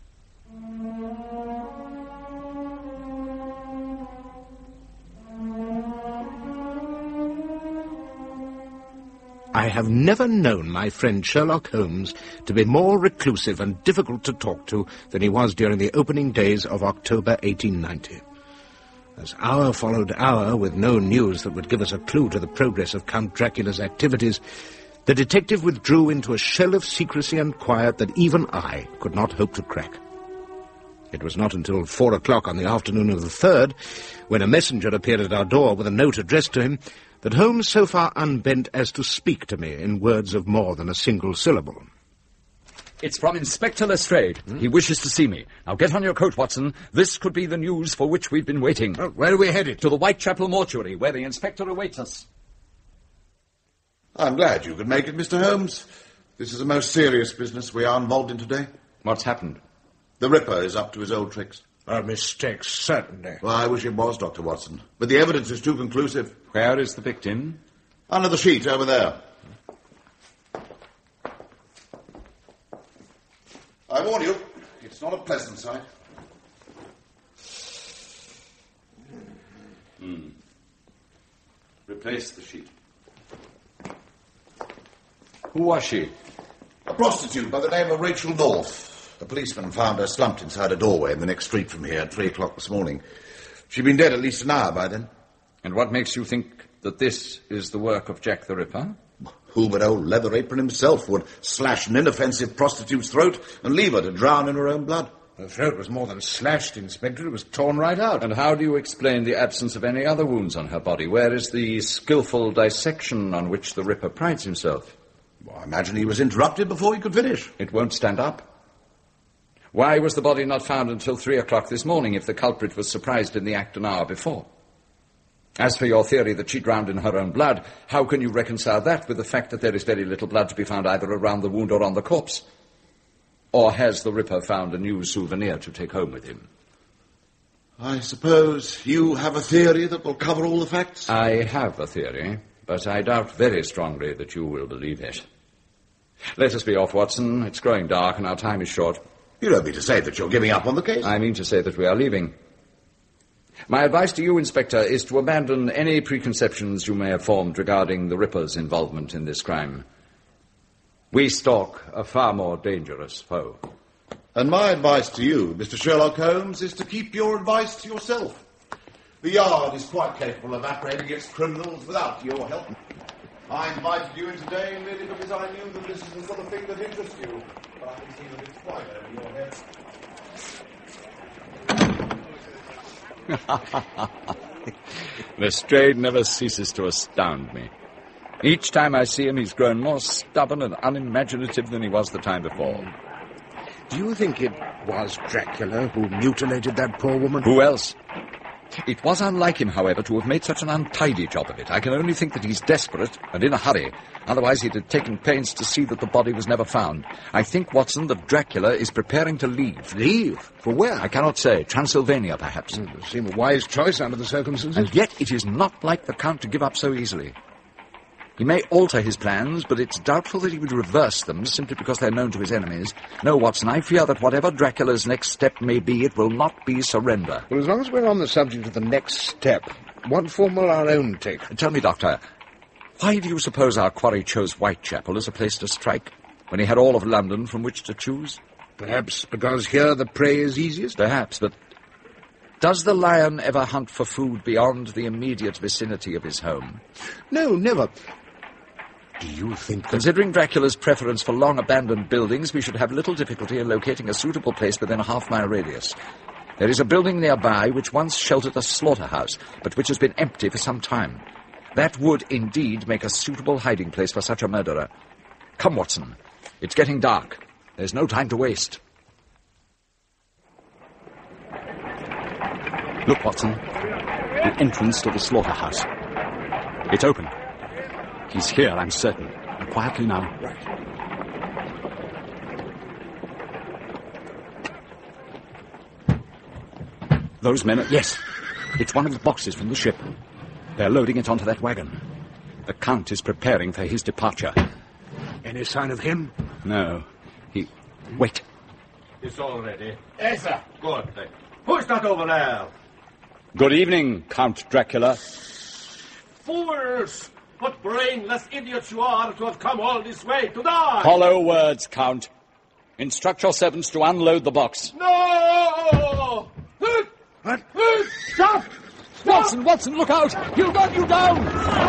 Speaker 2: I have never known my friend Sherlock Holmes to be more reclusive and difficult to talk to than he was during the opening days of October eighteen ninety. As hour followed hour, with no news that would give us a clue to the progress of Count Dracula's activities, the detective withdrew into a shell of secrecy and quiet that even I could not hope to crack. It was not until four o'clock on the afternoon of the third, when a messenger appeared at our door with a note addressed to him, that Holmes so far unbent as to speak to me in words of more than a single syllable.
Speaker 3: It's from Inspector Lestrade. Hmm? He wishes to see me. Now get on your coat, Watson. This could be the news for which we've been waiting.
Speaker 2: Oh, where are we headed?
Speaker 3: To the Whitechapel mortuary, where the inspector awaits us.
Speaker 10: I'm glad you could make it, Mister Holmes. This is a most serious business we are involved in today.
Speaker 3: What's happened?
Speaker 10: The Ripper is up to his old tricks.
Speaker 2: A mistake, certainly.
Speaker 10: Well, I wish it was, Doctor Watson. But the evidence is too conclusive.
Speaker 3: Where is the victim?
Speaker 10: Under the sheet, over there. I warn you, it's not a pleasant sight.
Speaker 3: Hmm. Replace the sheet. Who was she?
Speaker 10: A prostitute by the name of Rachel North. A policeman found her slumped inside a doorway in the next street from here at three o'clock this morning. She'd been dead at least an hour by then.
Speaker 3: And what makes you think that this is the work of Jack the Ripper?
Speaker 10: Who but old Leather Apron himself would slash an inoffensive prostitute's throat and leave her to drown in her own blood?
Speaker 2: Her throat was more than slashed, Inspector. It was torn right out.
Speaker 3: And how do you explain the absence of any other wounds on her body? Where is the skillful dissection on which the Ripper prides himself?
Speaker 10: Well, I imagine he was interrupted before he could finish.
Speaker 3: It won't stand up. Why was the body not found until three o'clock this morning if the culprit was surprised in the act an hour before? As for your theory that she drowned in her own blood, how can you reconcile that with the fact that there is very little blood to be found either around the wound or on the corpse? Or has the Ripper found a new souvenir to take home with him?
Speaker 10: I suppose you have a theory that will cover all the facts?
Speaker 3: I have a theory, but I doubt very strongly that you will believe it. Let us be off, Watson. It's growing dark and our time is short.
Speaker 10: You don't mean to say that you're giving up on the case?
Speaker 3: I mean to say that we are leaving. My advice to you, Inspector, is to abandon any preconceptions you may have formed regarding the Ripper's involvement in this crime. We stalk a far more dangerous foe.
Speaker 10: And my advice to you, Mister Sherlock Holmes, is to keep your advice to yourself. The Yard is quite capable of apprehending its criminals without your help. I invited you in today merely because I knew that this is the sort of thing that interests you. But I can see that it's quite over your head.
Speaker 3: Lestrade never ceases to astound me. Each time I see him, he's grown more stubborn and unimaginative than he was the time before.
Speaker 2: Do you think it was Dracula who mutilated that poor woman?
Speaker 3: Who else? It was unlike him, however, to have made such an untidy job of it. I can only think that he's desperate and in a hurry. Otherwise, he'd have taken pains to see that the body was never found. I think, Watson, that Dracula is preparing to leave.
Speaker 2: Leave? For where?
Speaker 3: I cannot say. Transylvania, perhaps.
Speaker 2: It would seem a wise choice under the circumstances.
Speaker 3: And yet it is not like the Count to give up so easily. He may alter his plans, but it's doubtful that he would reverse them simply because they're known to his enemies. No, Watson, I fear that whatever Dracula's next step may be, it will not be surrender.
Speaker 2: Well, as long as we're on the subject of the next step, what form will our own take?
Speaker 3: Tell me, Doctor, why do you suppose our quarry chose Whitechapel as a place to strike, when he had all of London from which to choose?
Speaker 2: Perhaps because here the prey is easiest?
Speaker 3: Perhaps, but does the lion ever hunt for food beyond the immediate vicinity of his home?
Speaker 2: No, never. Do you think that...
Speaker 3: Considering Dracula's preference for long-abandoned buildings, we should have little difficulty in locating a suitable place within a half-mile radius. There is a building nearby which once sheltered a slaughterhouse, but which has been empty for some time. That would indeed make a suitable hiding place for such a murderer. Come, Watson. It's getting dark. There's no time to waste. Look, Watson. The entrance to the slaughterhouse. It's open. He's here, I'm certain. Now, quietly now.
Speaker 2: Right.
Speaker 3: Those men are... Yes. It's one of the boxes from the ship. They're loading it onto that wagon. The Count is preparing for his departure.
Speaker 2: Any sign of him?
Speaker 3: No. He... Wait.
Speaker 7: It's all ready. Yes, sir. Good. Who's that over there?
Speaker 3: Good evening, Count Dracula.
Speaker 7: Fools! What brainless idiots you are to have come all this way to die!
Speaker 3: Hollow words, Count. Instruct your servants to unload the box.
Speaker 7: No!
Speaker 2: What?
Speaker 7: Stop!
Speaker 3: Watson, Watson, look out! He'll gun you down!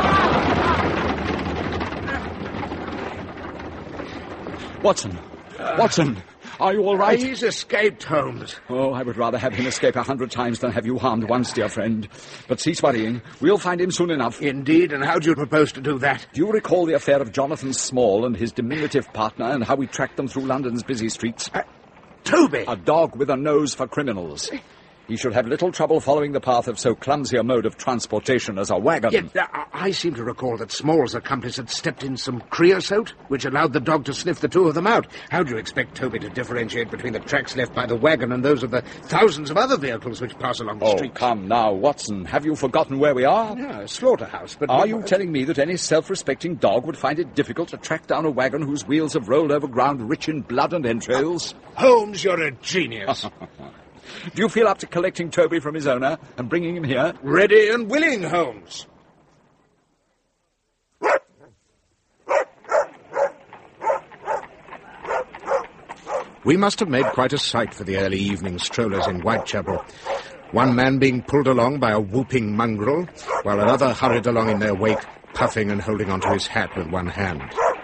Speaker 3: Watson, Watson, are you all right?
Speaker 2: He's escaped, Holmes.
Speaker 3: Oh, I would rather have him escape a hundred times than have you harmed once, dear friend. But cease worrying. We'll find him soon enough.
Speaker 2: Indeed, and how do you propose to do that?
Speaker 3: Do you recall the affair of Jonathan Small and his diminutive partner and how we tracked them through London's busy streets?
Speaker 2: Uh, Toby!
Speaker 3: A dog with a nose for criminals. He should have little trouble following the path of so clumsy a mode of transportation as a wagon.
Speaker 2: Yet, uh, I seem to recall that Small's accomplice had stepped in some creosote, which allowed the dog to sniff the two of them out. How do you expect Toby to differentiate between the tracks left by the wagon and those of the thousands of other vehicles which pass along the
Speaker 3: oh,
Speaker 2: street?
Speaker 3: Oh, come now, Watson. Have you forgotten where we are?
Speaker 2: Yeah, a slaughterhouse, but...
Speaker 3: Are you telling me that any self-respecting dog would find it difficult to track down a wagon whose wheels have rolled over ground rich in blood and entrails?
Speaker 2: Holmes, you're a genius.
Speaker 3: Do you feel up to collecting Toby from his owner and bringing him here?
Speaker 2: Ready and willing, Holmes. We must have made quite a sight for the early evening strollers in Whitechapel. One man being pulled along by a whooping mongrel, while another hurried along in their wake, puffing and holding onto his hat with one hand.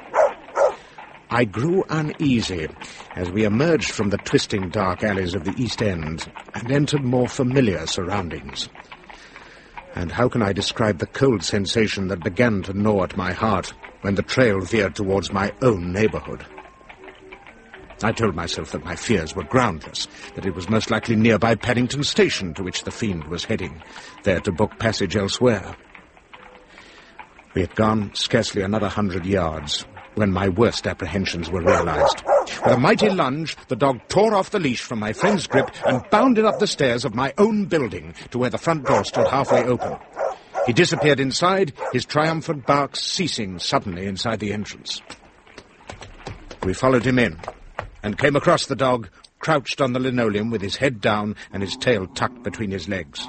Speaker 2: I grew uneasy as we emerged from the twisting dark alleys of the East End and entered more familiar surroundings. And how can I describe the cold sensation that began to gnaw at my heart when the trail veered towards my own neighbourhood? I told myself that my fears were groundless, that it was most likely nearby Paddington Station to which the fiend was heading, there to book passage elsewhere. We had gone scarcely another hundred yards when my worst apprehensions were realized. With a mighty lunge, the dog tore off the leash from my friend's grip and bounded up the stairs of my own building to where the front door stood halfway open. He disappeared inside, his triumphant barks ceasing suddenly inside the entrance. We followed him in and came across the dog, crouched on the linoleum with his head down and his tail tucked between his legs.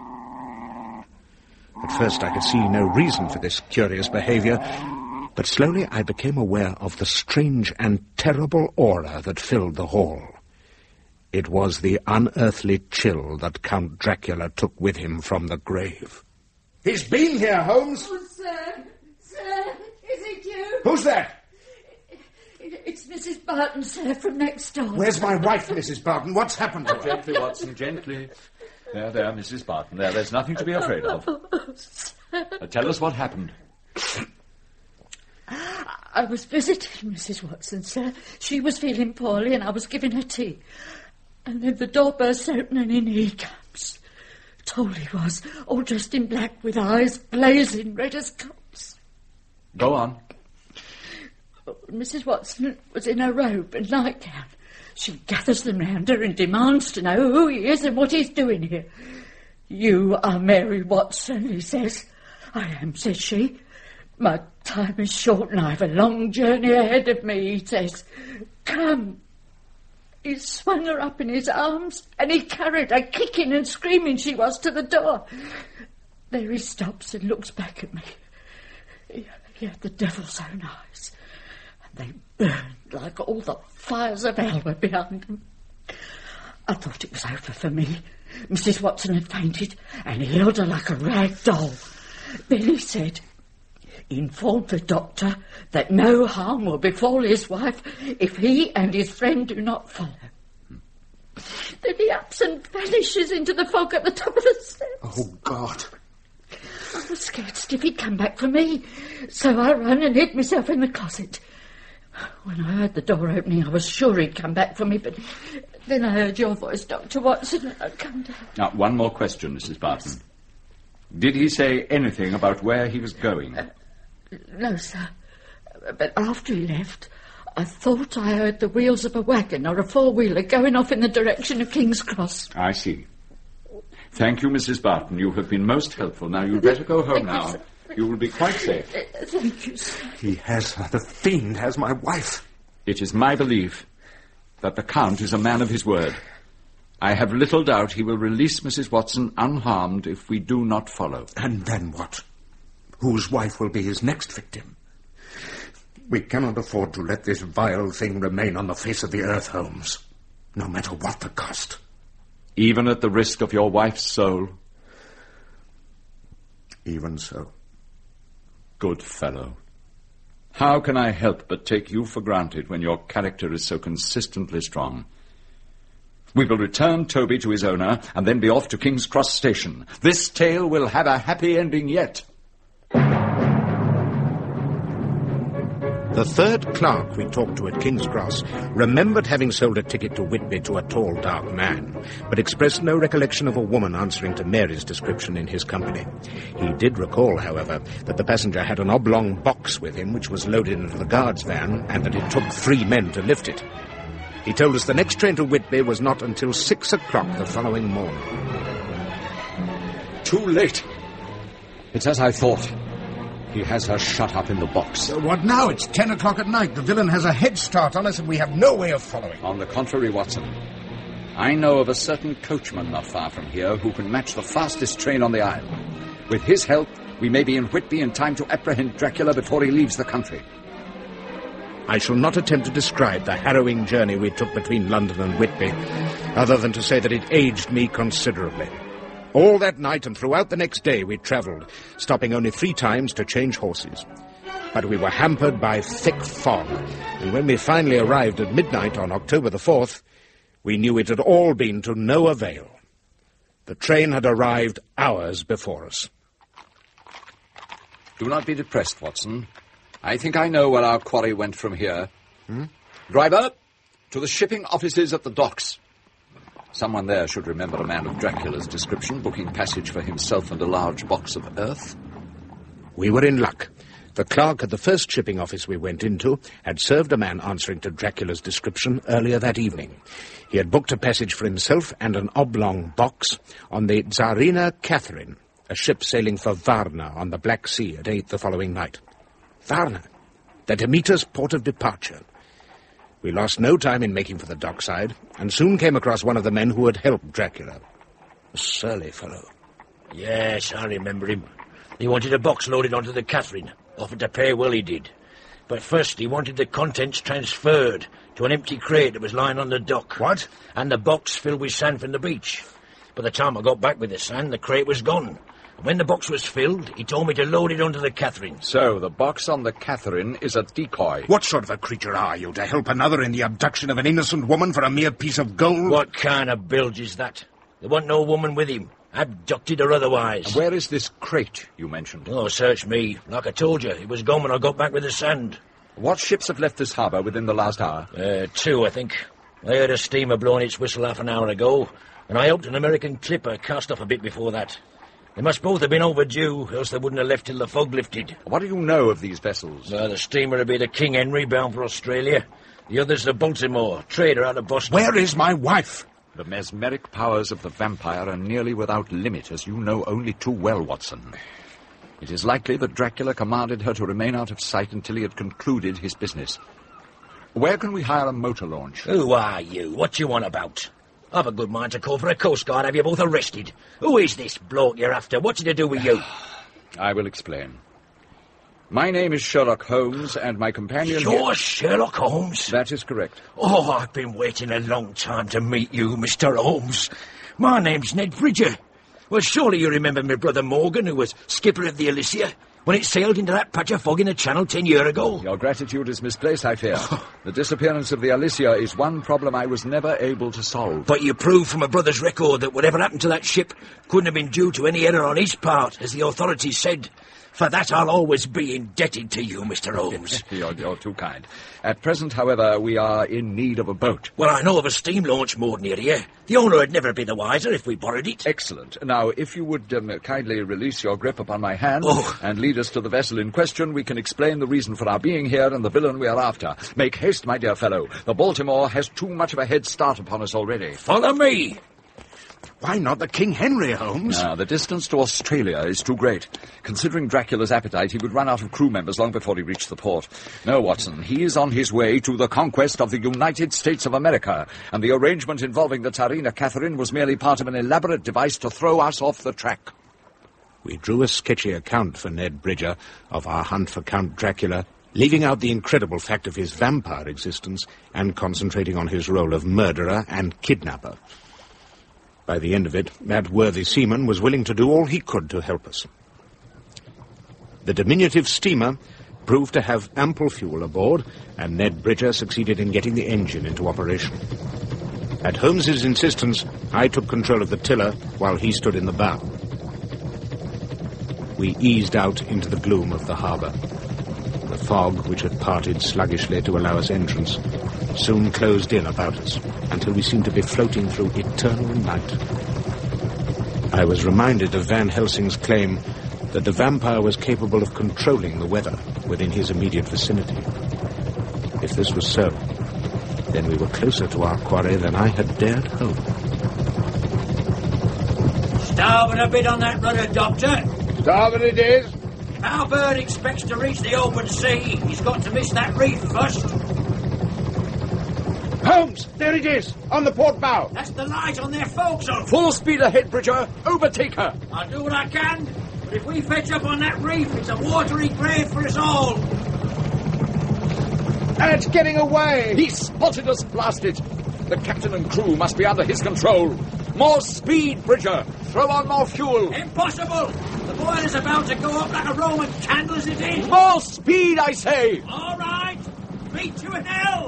Speaker 2: At first I could see no reason for this curious behavior, but slowly I became aware of the strange and terrible aura that filled the hall. It was the unearthly chill that Count Dracula took with him from the grave.
Speaker 9: He's been here, Holmes.
Speaker 11: Oh, sir, sir, is it you?
Speaker 9: Who's that?
Speaker 11: It's Missus Barton, sir, from next door.
Speaker 9: Where's my wife, Missus Barton? What's happened to her?
Speaker 3: Gently, Watson, gently. There, there, Missus Barton. There, there's nothing to be afraid of. Uh, tell us what happened.
Speaker 11: I was visiting Missus Watson, sir. She was feeling poorly and I was giving her tea. And then the door bursts open and in he comes. Tall he was, all dressed in black with eyes blazing red as coals.
Speaker 3: Go on.
Speaker 11: Missus Watson was in her robe and nightgown. She gathers them round her and demands to know who he is and what he's doing here. You are Mary Watson, he says. I am, says she. My time is short and I have a long journey ahead of me, he says. Come. He swung her up in his arms and he carried her, kicking and screaming she was, to the door. There he stops and looks back at me. He, he had the devil's own eyes. And they burned like all the fires of hell were behind them. I thought it was over for me. Missus Watson had fainted and he held her like a rag doll. Then he said, inform the doctor that no harm will befall his wife if he and his friend do not follow. Then he ups and vanishes into the fog at the top of the steps.
Speaker 9: Oh, God.
Speaker 11: I was scared stiff he'd come back for me, so I ran and hid myself in the closet. When I heard the door opening, I was sure he'd come back for me, but then I heard your voice, Doctor Watson, and I'd come down.
Speaker 3: Now, one more question, Missus Barton. Yes. Did he say anything about where he was going?
Speaker 11: Uh, no, sir. But after he left, I thought I heard the wheels of a wagon or a four-wheeler going off in the direction of King's Cross.
Speaker 3: I see. Thank you, Missus Barton. You have been most helpful. Now, you'd better go home now. You will be quite safe.
Speaker 11: Uh, thank you, sir.
Speaker 9: He has her. The fiend has my wife.
Speaker 3: It is my belief that the Count is a man of his word. I have little doubt he will release Missus Watson unharmed if we do not follow.
Speaker 9: And then what? Whose wife will be his next victim? We cannot afford to let this vile thing remain on the face of the earth, Holmes, no matter what the cost.
Speaker 3: Even at the risk of your wife's soul?
Speaker 9: Even so.
Speaker 3: Good fellow. How can I help but take you for granted when your character is so consistently strong? We will return Toby to his owner and then be off to King's Cross Station. This tale will have a happy ending yet.
Speaker 2: The third clerk we talked to at King's Cross remembered having sold a ticket to Whitby to a tall, dark man, but expressed no recollection of a woman answering to Mary's description in his company. He did recall, however, that the passenger had an oblong box with him which was loaded into the guard's van, and that it took three men to lift it. He told us the next train to Whitby was not until six o'clock the following morning.
Speaker 3: Too late. It's as I thought. He has her shut up in the box.
Speaker 9: Uh, what now? It's ten o'clock at night. The villain has a head start on us and we have no way of following.
Speaker 3: On the contrary, Watson. I know of a certain coachman not far from here who can match the fastest train on the isle. With his help, we may be in Whitby in time to apprehend Dracula before he leaves the country.
Speaker 2: I shall not attempt to describe the harrowing journey we took between London and Whitby, other than to say that it aged me considerably. All that night and throughout the next day we travelled, stopping only three times to change horses. But we were hampered by thick fog, and when we finally arrived at midnight on October the fourth, we knew it had all been to no avail. The train had arrived hours before us.
Speaker 3: Do not be depressed, Watson. I think I know where our quarry went from here.
Speaker 2: Hmm?
Speaker 3: Driver, to the shipping offices at the docks. Someone there should remember a man of Dracula's description, booking passage for himself and a large box of earth.
Speaker 2: We were in luck. The clerk at the first shipping office we went into had served a man answering to Dracula's description earlier that evening. He had booked a passage for himself and an oblong box on the Tsarina Catherine, a ship sailing for Varna on the Black Sea at eight the following night. Varna, the Demeter's port of departure. We lost no time in making for the dockside, and soon came across one of the men who had helped Dracula. A surly fellow.
Speaker 12: Yes, I remember him. He wanted a box loaded onto the Catherine. Offered to pay well, he did. But first he wanted the contents transferred to an empty crate that was lying on the dock.
Speaker 2: What?
Speaker 12: And the box filled with sand from the beach. By the time I got back with the sand, the crate was gone. And when the box was filled, he told me to load it onto the Catherine.
Speaker 3: So, the box on the Catherine is a decoy.
Speaker 2: What sort of a creature are you, to help another in the abduction of an innocent woman for a mere piece of gold?
Speaker 12: What kind of bilge is that? There wasn't no woman with him, abducted or otherwise.
Speaker 3: And where is this crate you mentioned?
Speaker 12: Oh, search me. Like I told you, it was gone when I got back with the sand.
Speaker 3: What ships have left this harbour within the last hour?
Speaker 12: Uh, two, I think. I heard a steamer blowing its whistle half an hour ago, and I hoped an American clipper cast off a bit before that. They must both have been overdue, else they wouldn't have left till the fog lifted.
Speaker 3: What do you know of these vessels?
Speaker 12: Uh, the steamer would be the King Henry, bound for Australia. The other's the Baltimore, trader out of Boston.
Speaker 2: Where is my wife?
Speaker 3: The mesmeric powers of the vampire are nearly without limit, as you know only too well, Watson. It is likely that Dracula commanded her to remain out of sight until he had concluded his business. Where can we hire a motor launch?
Speaker 12: Who are you? What you want about? I've a good mind to call for a Coast Guard, have you both arrested. Who is this bloke you're after? What's it to do with you?
Speaker 3: I will explain. My name is Sherlock Holmes, and my companion...
Speaker 12: You're
Speaker 3: here...
Speaker 12: Sherlock Holmes?
Speaker 3: That is correct.
Speaker 12: Oh, I've been waiting a long time to meet you, Mister Holmes. My name's Ned Bridger. Well, surely you remember my brother Morgan, who was skipper of the Alicia, when it sailed into that patch of fog in the Channel ten years ago.
Speaker 3: Your gratitude is misplaced, I fear. The disappearance of the Alicia is one problem I was never able to solve.
Speaker 12: But you proved from a brother's record that whatever happened to that ship couldn't have been due to any error on his part, as the authorities said. For that I'll always be indebted to you, Mister Holmes.
Speaker 3: you're, you're too kind. At present, however, we are in need of a boat.
Speaker 12: Well, I know of a steam launch moored near here. The owner would never be the wiser if we borrowed it.
Speaker 3: Excellent. Now, if you would um, kindly release your grip upon my hand
Speaker 12: oh.
Speaker 3: and lead us to the vessel in question, we can explain the reason for our being here and the villain we are after. Make haste, my dear fellow. The Baltimore has too much of a head start upon us already.
Speaker 12: Follow me.
Speaker 2: Why not the King Henry, Holmes?
Speaker 3: No, the distance to Australia is too great. Considering Dracula's appetite, he would run out of crew members long before he reached the port. No, Watson, he is on his way to the conquest of the United States of America, and the arrangement involving the Tsarina Catherine was merely part of an elaborate device to throw us off the track.
Speaker 2: We drew a sketchy account for Ned Bridger of our hunt for Count Dracula, leaving out the incredible fact of his vampire existence and concentrating on his role of murderer and kidnapper. By the end of it, that worthy seaman was willing to do all he could to help us. The diminutive steamer proved to have ample fuel aboard, and Ned Bridger succeeded in getting the engine into operation. At Holmes's insistence, I took control of the tiller while he stood in the bow. We eased out into the gloom of the harbour. The fog, which had parted sluggishly to allow us entrance, soon closed in about us, until we seemed to be floating through eternal night. I was reminded of Van Helsing's claim that the vampire was capable of controlling the weather within his immediate vicinity. If this was so, then we were closer to our quarry than I had dared hope.
Speaker 12: Starboard a bit on that rudder, Doctor.
Speaker 2: Starboard it is.
Speaker 12: If our bird expects to reach the open sea, he's got to miss that reef first.
Speaker 2: Holmes, there it is, on the port bow.
Speaker 12: That's the light on their forecastle.
Speaker 3: Full speed ahead, Bridger. Overtake her.
Speaker 12: I'll do what I can, but if we fetch up on that reef, it's a watery grave for us all.
Speaker 3: Ed's getting away! He spotted us, blast it! The captain and crew must be under his control. More speed, Bridger! Throw on more fuel!
Speaker 12: Impossible! The boiler's about to go up like a Roman candle as it is.
Speaker 3: More speed, I say!
Speaker 12: All right! Meet you in hell!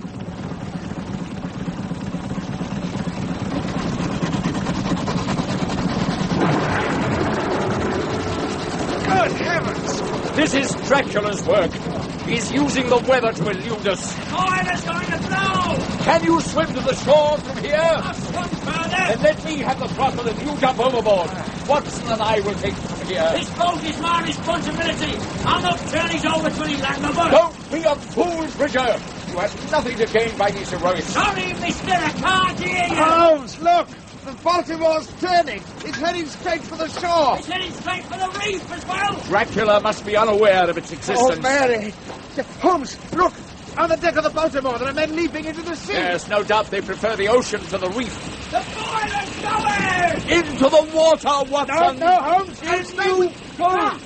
Speaker 3: Good heavens! This is Dracula's work. He's using the weather to elude us.
Speaker 12: Boiler's going to blow!
Speaker 3: Can you swim to the shore from here?
Speaker 12: I'll swim further!
Speaker 3: Then let me have the throttle and you jump overboard. Watson and I will take it from here.
Speaker 12: This boat is my responsibility. I'll not turn it over to any landlubber.
Speaker 3: Don't be a fool, Bridger. You have nothing to gain by these heroics.
Speaker 12: Sorry, mister, I can't hear you.
Speaker 3: Holmes, look! The Baltimore's turning. It's heading straight for the shore.
Speaker 12: It's heading straight for the reef as well.
Speaker 3: Dracula must be unaware of its existence.
Speaker 9: Oh, Mary! Holmes, look! On the deck of the Baltimore, there are men leaping into the sea.
Speaker 3: Yes, no doubt they prefer the ocean to the reef.
Speaker 12: The boiler's going!
Speaker 3: Into the water, Watson!
Speaker 9: No, no, Holmes!
Speaker 3: In you go!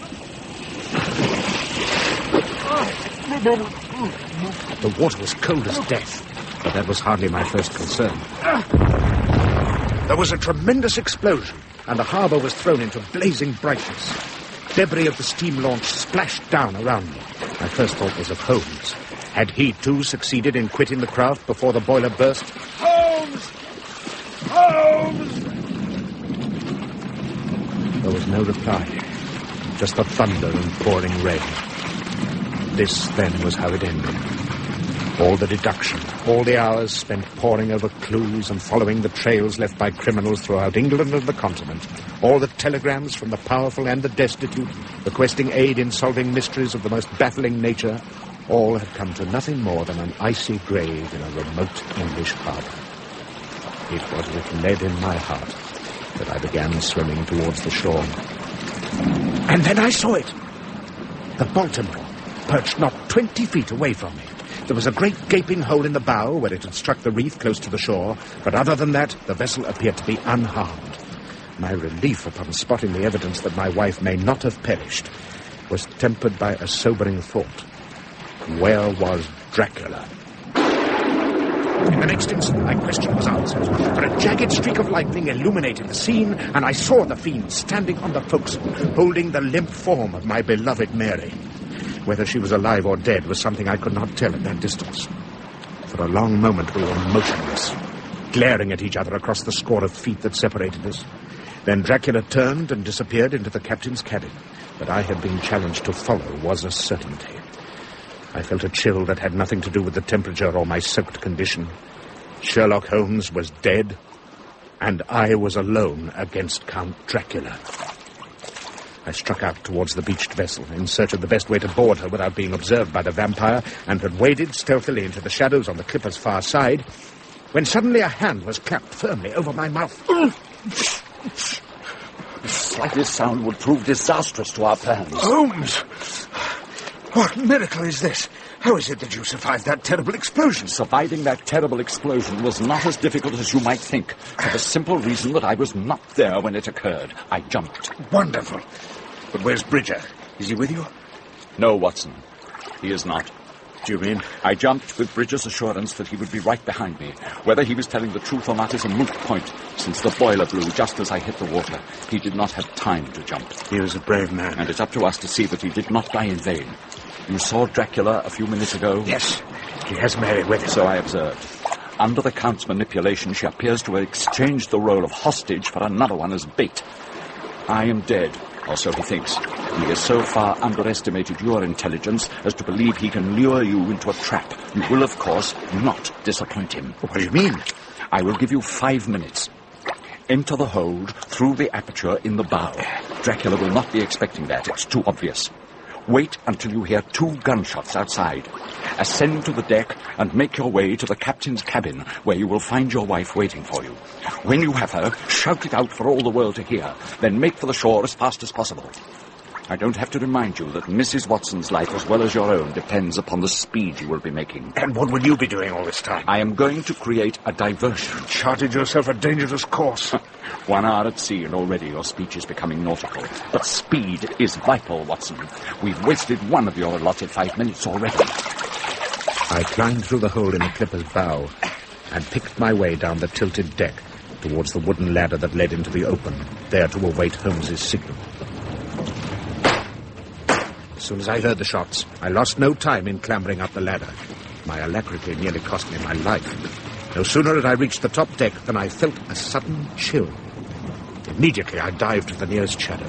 Speaker 2: The water was cold as death, but that was hardly my first concern. There was a tremendous explosion, and the harbour was thrown into blazing brightness. Debris of the steam launch splashed down around me. My first thought was of Holmes. Had he, too, succeeded in quitting the craft before the boiler burst?
Speaker 9: Holmes! Holmes!
Speaker 2: There was no reply, just the thunder and pouring rain. This, then, was how it ended. All the deduction, all the hours spent poring over clues and following the trails left by criminals throughout England and the continent, all the telegrams from the powerful and the destitute, requesting aid in solving mysteries of the most baffling nature, all had come to nothing more than an icy grave in a remote English harbour. It was with lead in my heart that I began swimming towards the shore. And then I saw it! The Baltimore, perched not twenty feet away from me. There was a great gaping hole in the bow where it had struck the reef close to the shore, but other than that, the vessel appeared to be unharmed. My relief upon spotting the evidence that my wife may not have perished was tempered by a sobering thought. Where was Dracula? In the next instant, my question was answered, for a jagged streak of lightning illuminated the scene, and I saw the fiend standing on the forecastle, holding the limp form of my beloved Mary. Whether she was alive or dead was something I could not tell at that distance. For a long moment we were motionless, glaring at each other across the score of feet that separated us. Then Dracula turned and disappeared into the captain's cabin. That I had been challenged to follow was a certainty. I felt a chill that had nothing to do with the temperature or my soaked condition. Sherlock Holmes was dead, and I was alone against Count Dracula. I struck out towards the beached vessel in search of the best way to board her without being observed by the vampire, and had waded stealthily into the shadows on the clipper's far side, when suddenly a hand was clapped firmly over my mouth.
Speaker 3: The slightest sound would prove disastrous to our plans.
Speaker 9: Holmes! What miracle is this? How is it that you survived that terrible explosion?
Speaker 3: Surviving that terrible explosion was not as difficult as you might think, for the simple reason that I was not there when it occurred. I jumped.
Speaker 9: Wonderful. But where's Bridger? Is he with you?
Speaker 3: No, Watson. He is not.
Speaker 9: Do you mean?
Speaker 3: I jumped with Bridger's assurance that he would be right behind me. Whether he was telling the truth or not is a moot point, since the boiler blew just as I hit the water. He did not have time to jump.
Speaker 9: He was a brave man.
Speaker 3: And it's up to us to see that he did not die in vain. You saw Dracula a few minutes ago?
Speaker 9: Yes. He has Mary with him.
Speaker 3: So I observed. Under the Count's manipulation, she appears to have exchanged the role of hostage for another one as bait. I am dead, or so he thinks. He has so far underestimated your intelligence as to believe he can lure you into a trap. You will, of course, not disappoint him.
Speaker 9: What do you mean?
Speaker 3: I will give you five minutes. Enter the hold through the aperture in the bow. Dracula will not be expecting that. It's too obvious. Wait until you hear two gunshots outside. Ascend to the deck and make your way to the captain's cabin, where you will find your wife waiting for you. When you have her, shout it out for all the world to hear. Then make for the shore as fast as possible. I don't have to remind you that Missus Watson's life, as well as your own, depends upon the speed you will be making.
Speaker 9: And what will you be doing all this time?
Speaker 3: I am going to create a diversion.
Speaker 9: Charted yourself a dangerous course.
Speaker 3: One hour at sea, and already your speech is becoming nautical. But speed is vital, Watson. We've wasted one of your allotted five minutes already.
Speaker 2: I climbed through the hole in the clipper's bow and picked my way down the tilted deck towards the wooden ladder that led into the open, there to await Holmes's signal. As soon as I heard the shots, I lost no time in clambering up the ladder. My alacrity nearly cost me my life. No sooner had I reached the top deck than I felt a sudden chill. Immediately I dived to the nearest shadow.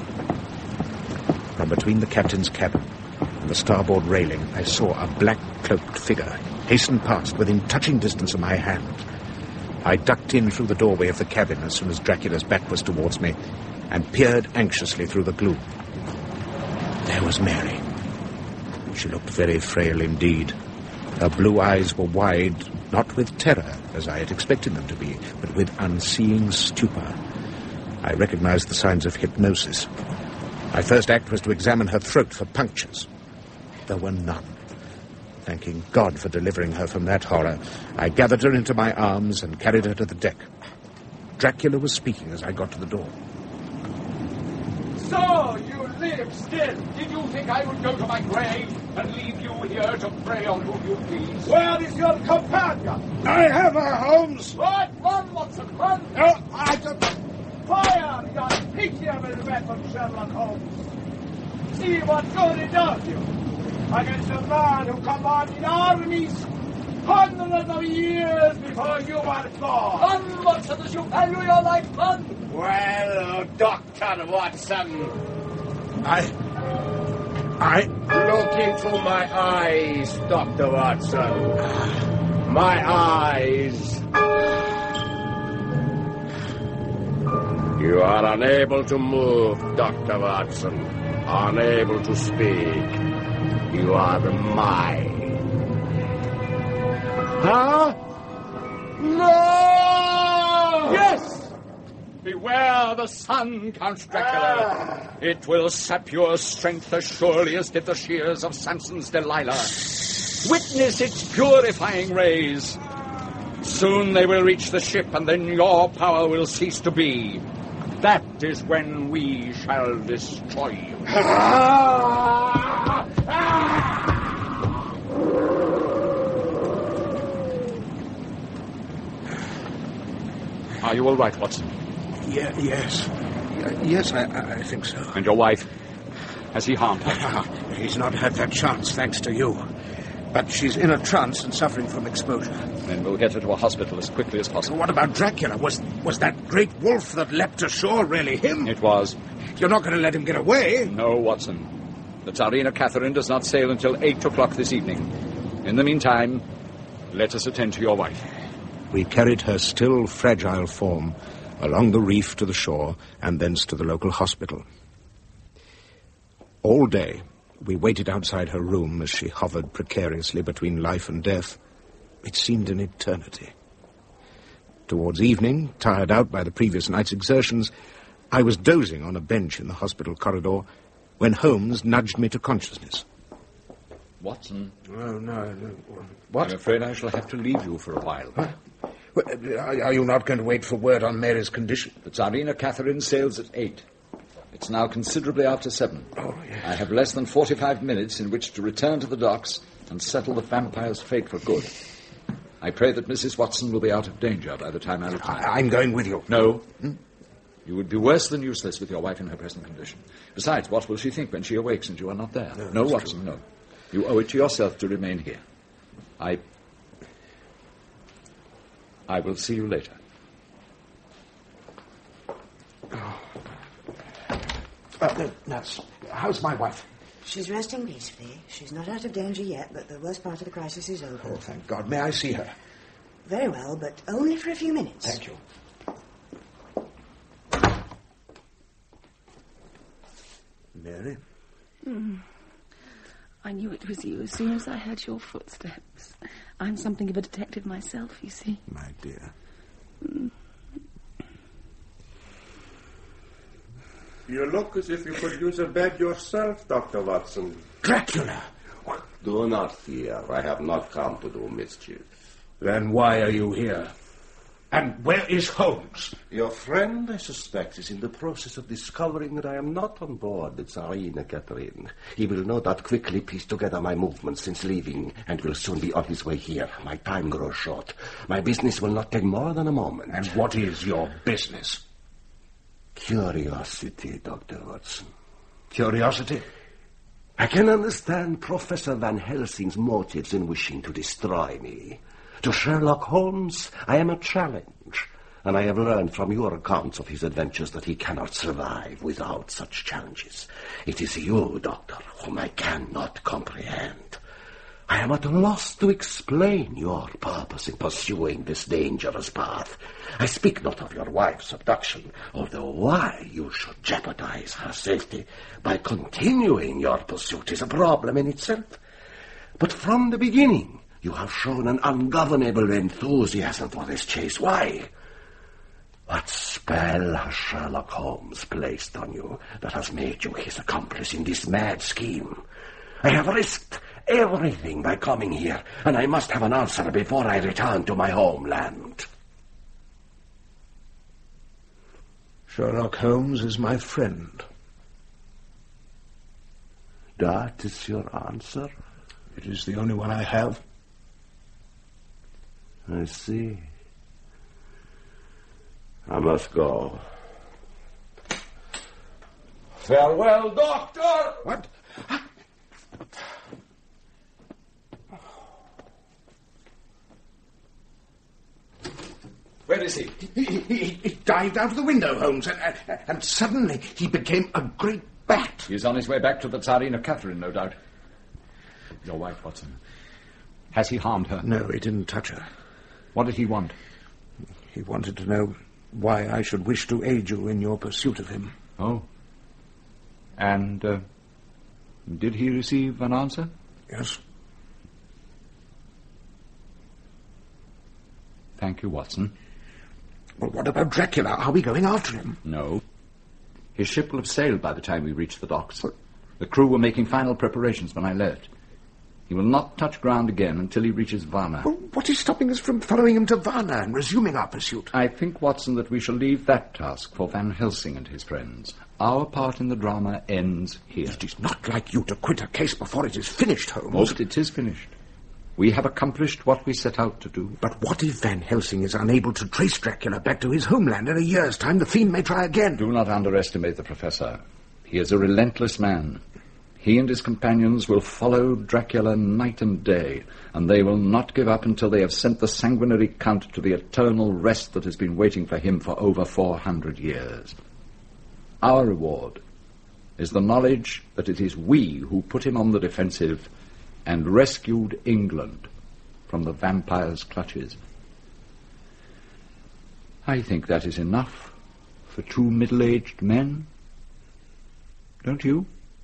Speaker 2: From between the captain's cabin and the starboard railing, I saw a black-cloaked figure hasten past within touching distance of my hand. I ducked in through the doorway of the cabin as soon as Dracula's back was towards me and peered anxiously through the gloom. There was Mary. She looked very frail indeed. Her blue eyes were wide, not with terror, as I had expected them to be, but with unseeing stupor. I recognized the signs of hypnosis. My first act was to examine her throat for punctures. There were none. Thanking God for delivering her from that horror, I gathered her into my arms and carried her to the deck. Dracula was speaking as I got to the door.
Speaker 13: So, you live still. Did you think I would go to my grave and leave you here to prey on whom you please? Where is your companion?
Speaker 9: I have her, Holmes.
Speaker 13: What? Run, Watson, run!
Speaker 9: No, I don't...
Speaker 13: Fire, your pitiable weapon, Sherlock Holmes. See what good it does you against a man who commanded armies hundreds of years before you were born. Run, Watson, as you value your life, run!
Speaker 7: Well, Doctor Watson.
Speaker 9: I... I...
Speaker 7: Look into my eyes, Doctor Watson. My eyes. You are unable to move, Doctor Watson. Unable to speak. You are mine. Huh? No!
Speaker 13: Yes! Beware the sun, Count Dracula. Ah. It will sap your strength as surely as did the shears of Samson's Delilah. Witness its purifying rays. Soon they will reach the ship, and then your power will cease to be. That is when we shall destroy you. Ah! Ah! Are you all right, Watson?
Speaker 9: Yeah, yes. Uh, yes, I, I think so.
Speaker 13: And your wife? Has he harmed her?
Speaker 9: He's not had that chance, thanks to you. But she's in a trance and suffering from exposure.
Speaker 13: Then we'll get her to a hospital as quickly as possible.
Speaker 9: What about Dracula? Was was that great wolf that leapt ashore really him?
Speaker 13: It was.
Speaker 9: You're not going to let him get away?
Speaker 13: No, Watson. The Tsarina Catherine does not sail until eight o'clock this evening. In the meantime, let us attend to your wife.
Speaker 2: We carried her still fragile form along the reef to the shore and thence to the local hospital. All day, we waited outside her room as she hovered precariously between life and death. It seemed an eternity. Towards evening, tired out by the previous night's exertions, I was dozing on a bench in the hospital corridor when Holmes nudged me to consciousness.
Speaker 13: Watson?
Speaker 9: Oh, no, no.
Speaker 13: What? I'm afraid I shall have to leave you for a while.
Speaker 9: Huh? Are you not going to wait for word on Mary's condition?
Speaker 13: The Tsarina Catherine sails at eight. It's now considerably after seven.
Speaker 9: Oh, yes.
Speaker 13: I have less than forty-five minutes in which to return to the docks and settle the vampire's fate for good. I pray that Missus Watson will be out of danger by the time I return.
Speaker 9: I- I'm going with you.
Speaker 13: No. Hmm? You would be worse than useless with your wife in her present condition. Besides, what will she think when she awakes and you are not there?
Speaker 9: No,
Speaker 13: no Watson,
Speaker 9: true.
Speaker 13: no. You owe it to yourself to remain here. I... I will see you later.
Speaker 9: Oh. Uh, nurse, how's my wife?
Speaker 14: She's resting peacefully. She's not out of danger yet, but the worst part of the crisis is over.
Speaker 9: Oh, thank God. May I see her?
Speaker 14: Very well, but only for a few minutes.
Speaker 9: Thank you. Mary?
Speaker 6: Mm. I knew it was you as soon as I heard your footsteps. I'm something of a detective myself, you see.
Speaker 9: My dear.
Speaker 6: Mm.
Speaker 15: You look as if you could use a bed yourself, Doctor Watson.
Speaker 9: Dracula!
Speaker 1: Do not fear. I have not come to do mischief.
Speaker 9: Then why are you here? And where is Holmes?
Speaker 1: Your friend, I suspect, is in the process of discovering that I am not on board the Tsarina Catherine. He will no doubt quickly piece together my movements since leaving, and will soon be on his way here. My time grows short. My business will not take more than a moment.
Speaker 9: And what is your business?
Speaker 1: Curiosity, Doctor Watson.
Speaker 9: Curiosity?
Speaker 1: I can understand Professor Van Helsing's motives in wishing to destroy me. To Sherlock Holmes, I am a challenge, and I have learned from your accounts of his adventures that he cannot survive without such challenges. It is you, Doctor, whom I cannot comprehend. I am at a loss to explain your purpose in pursuing this dangerous path. I speak not of your wife's abduction, although why you should jeopardize her safety by continuing your pursuit is a problem in itself. But from the beginning, you have shown an ungovernable enthusiasm for this chase. Why? What spell has Sherlock Holmes placed on you that has made you his accomplice in this mad scheme? I have risked everything by coming here, and I must have an answer before I return to my homeland.
Speaker 9: Sherlock Holmes is my friend.
Speaker 1: That is your answer?
Speaker 9: It is the only one I have.
Speaker 1: I see. I must go.
Speaker 3: Farewell, Doctor!
Speaker 9: What?
Speaker 3: Where is he?
Speaker 9: He, he, he dived out of the window, Holmes, and, and, and suddenly he became a great bat.
Speaker 3: He's on his way back to the Tsarina Catherine, no doubt. Your wife, Watson. Has he harmed her?
Speaker 9: No, he didn't touch her.
Speaker 3: What did he want?
Speaker 9: He wanted to know why I should wish to aid you in your pursuit of him.
Speaker 3: Oh. And, uh, did he receive an answer?
Speaker 9: Yes.
Speaker 3: Thank you, Watson.
Speaker 9: Well, what about Dracula? Are we going after him?
Speaker 3: No. His ship will have sailed by the time we reach the docks. What? The crew were making final preparations when I left. He will not touch ground again until he reaches Varna.
Speaker 9: Well, what is stopping us from following him to Varna and resuming our pursuit?
Speaker 3: I think, Watson, that we shall leave that task for Van Helsing and his friends. Our part in the drama ends here.
Speaker 9: It is not like you to quit a case before it is finished, Holmes.
Speaker 3: Most it is finished. We have accomplished what we set out to do.
Speaker 9: But what if Van Helsing is unable to trace Dracula back to his homeland in a year's time? The fiend may try again.
Speaker 3: Do not underestimate the Professor. He is a relentless man. He and his companions will follow Dracula night and day, and they will not give up until they have sent the sanguinary Count to the eternal rest that has been waiting for him for over four hundred years. Our reward is the knowledge that it is we who put him on the defensive and rescued England from the vampire's clutches. I think that is enough for two middle-aged men. Don't you?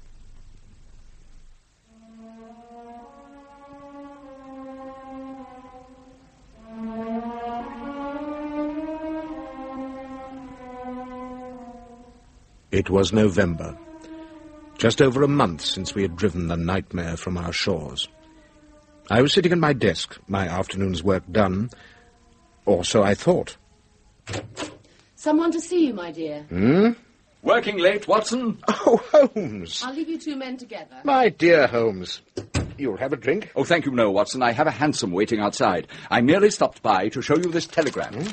Speaker 2: It was November, just over a month since we had driven the nightmare from our shores. I was sitting at my desk, my afternoon's work done, or so I thought.
Speaker 16: Someone to see you, my dear.
Speaker 2: Hmm?
Speaker 3: Working late, Watson?
Speaker 2: Oh, Holmes.
Speaker 16: I'll leave you two men together.
Speaker 2: My dear Holmes, you'll have a drink?
Speaker 3: Oh, thank you, no, Watson. I have a hansom waiting outside. I merely stopped by to show you this telegram.
Speaker 2: Hmm?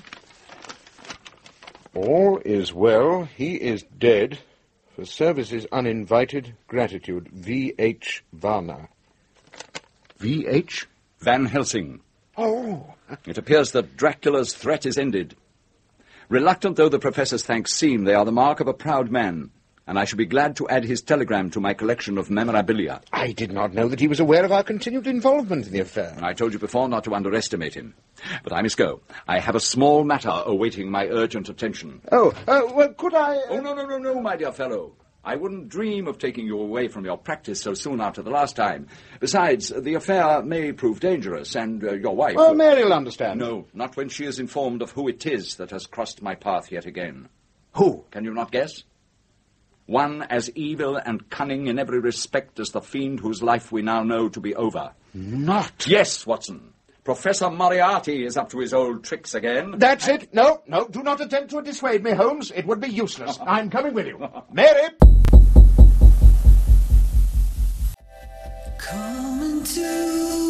Speaker 2: All is well. He is dead. For services uninvited, gratitude. V H Varna. V H?
Speaker 3: Van Helsing.
Speaker 2: Oh.
Speaker 3: It appears that Dracula's threat is ended. Reluctant though the Professor's thanks seem, they are the mark of a proud man, and I shall be glad to add his telegram to my collection of memorabilia.
Speaker 2: I did not know that he was aware of our continued involvement in the affair.
Speaker 3: I told you before not to underestimate him. But I must go. I have a small matter awaiting my urgent attention.
Speaker 2: Oh, uh, well, could I... Uh...
Speaker 3: Oh, no, no, no, no, my dear fellow. I wouldn't dream of taking you away from your practice so soon after the last time. Besides, the affair may prove dangerous, and uh, your wife...
Speaker 2: Well, Mary'll understand.
Speaker 3: No, not when she is informed of who it is that has crossed my path yet again.
Speaker 9: Who?
Speaker 3: Can you not guess? One as evil and cunning in every respect as the fiend whose life we now know to be over.
Speaker 9: Not?
Speaker 3: Yes, Watson.
Speaker 13: Professor Moriarty is up to his old tricks again.
Speaker 17: That's it. No, no, do not attempt to dissuade me, Holmes. It would be useless. I'm coming with you. Mary!
Speaker 18: Come into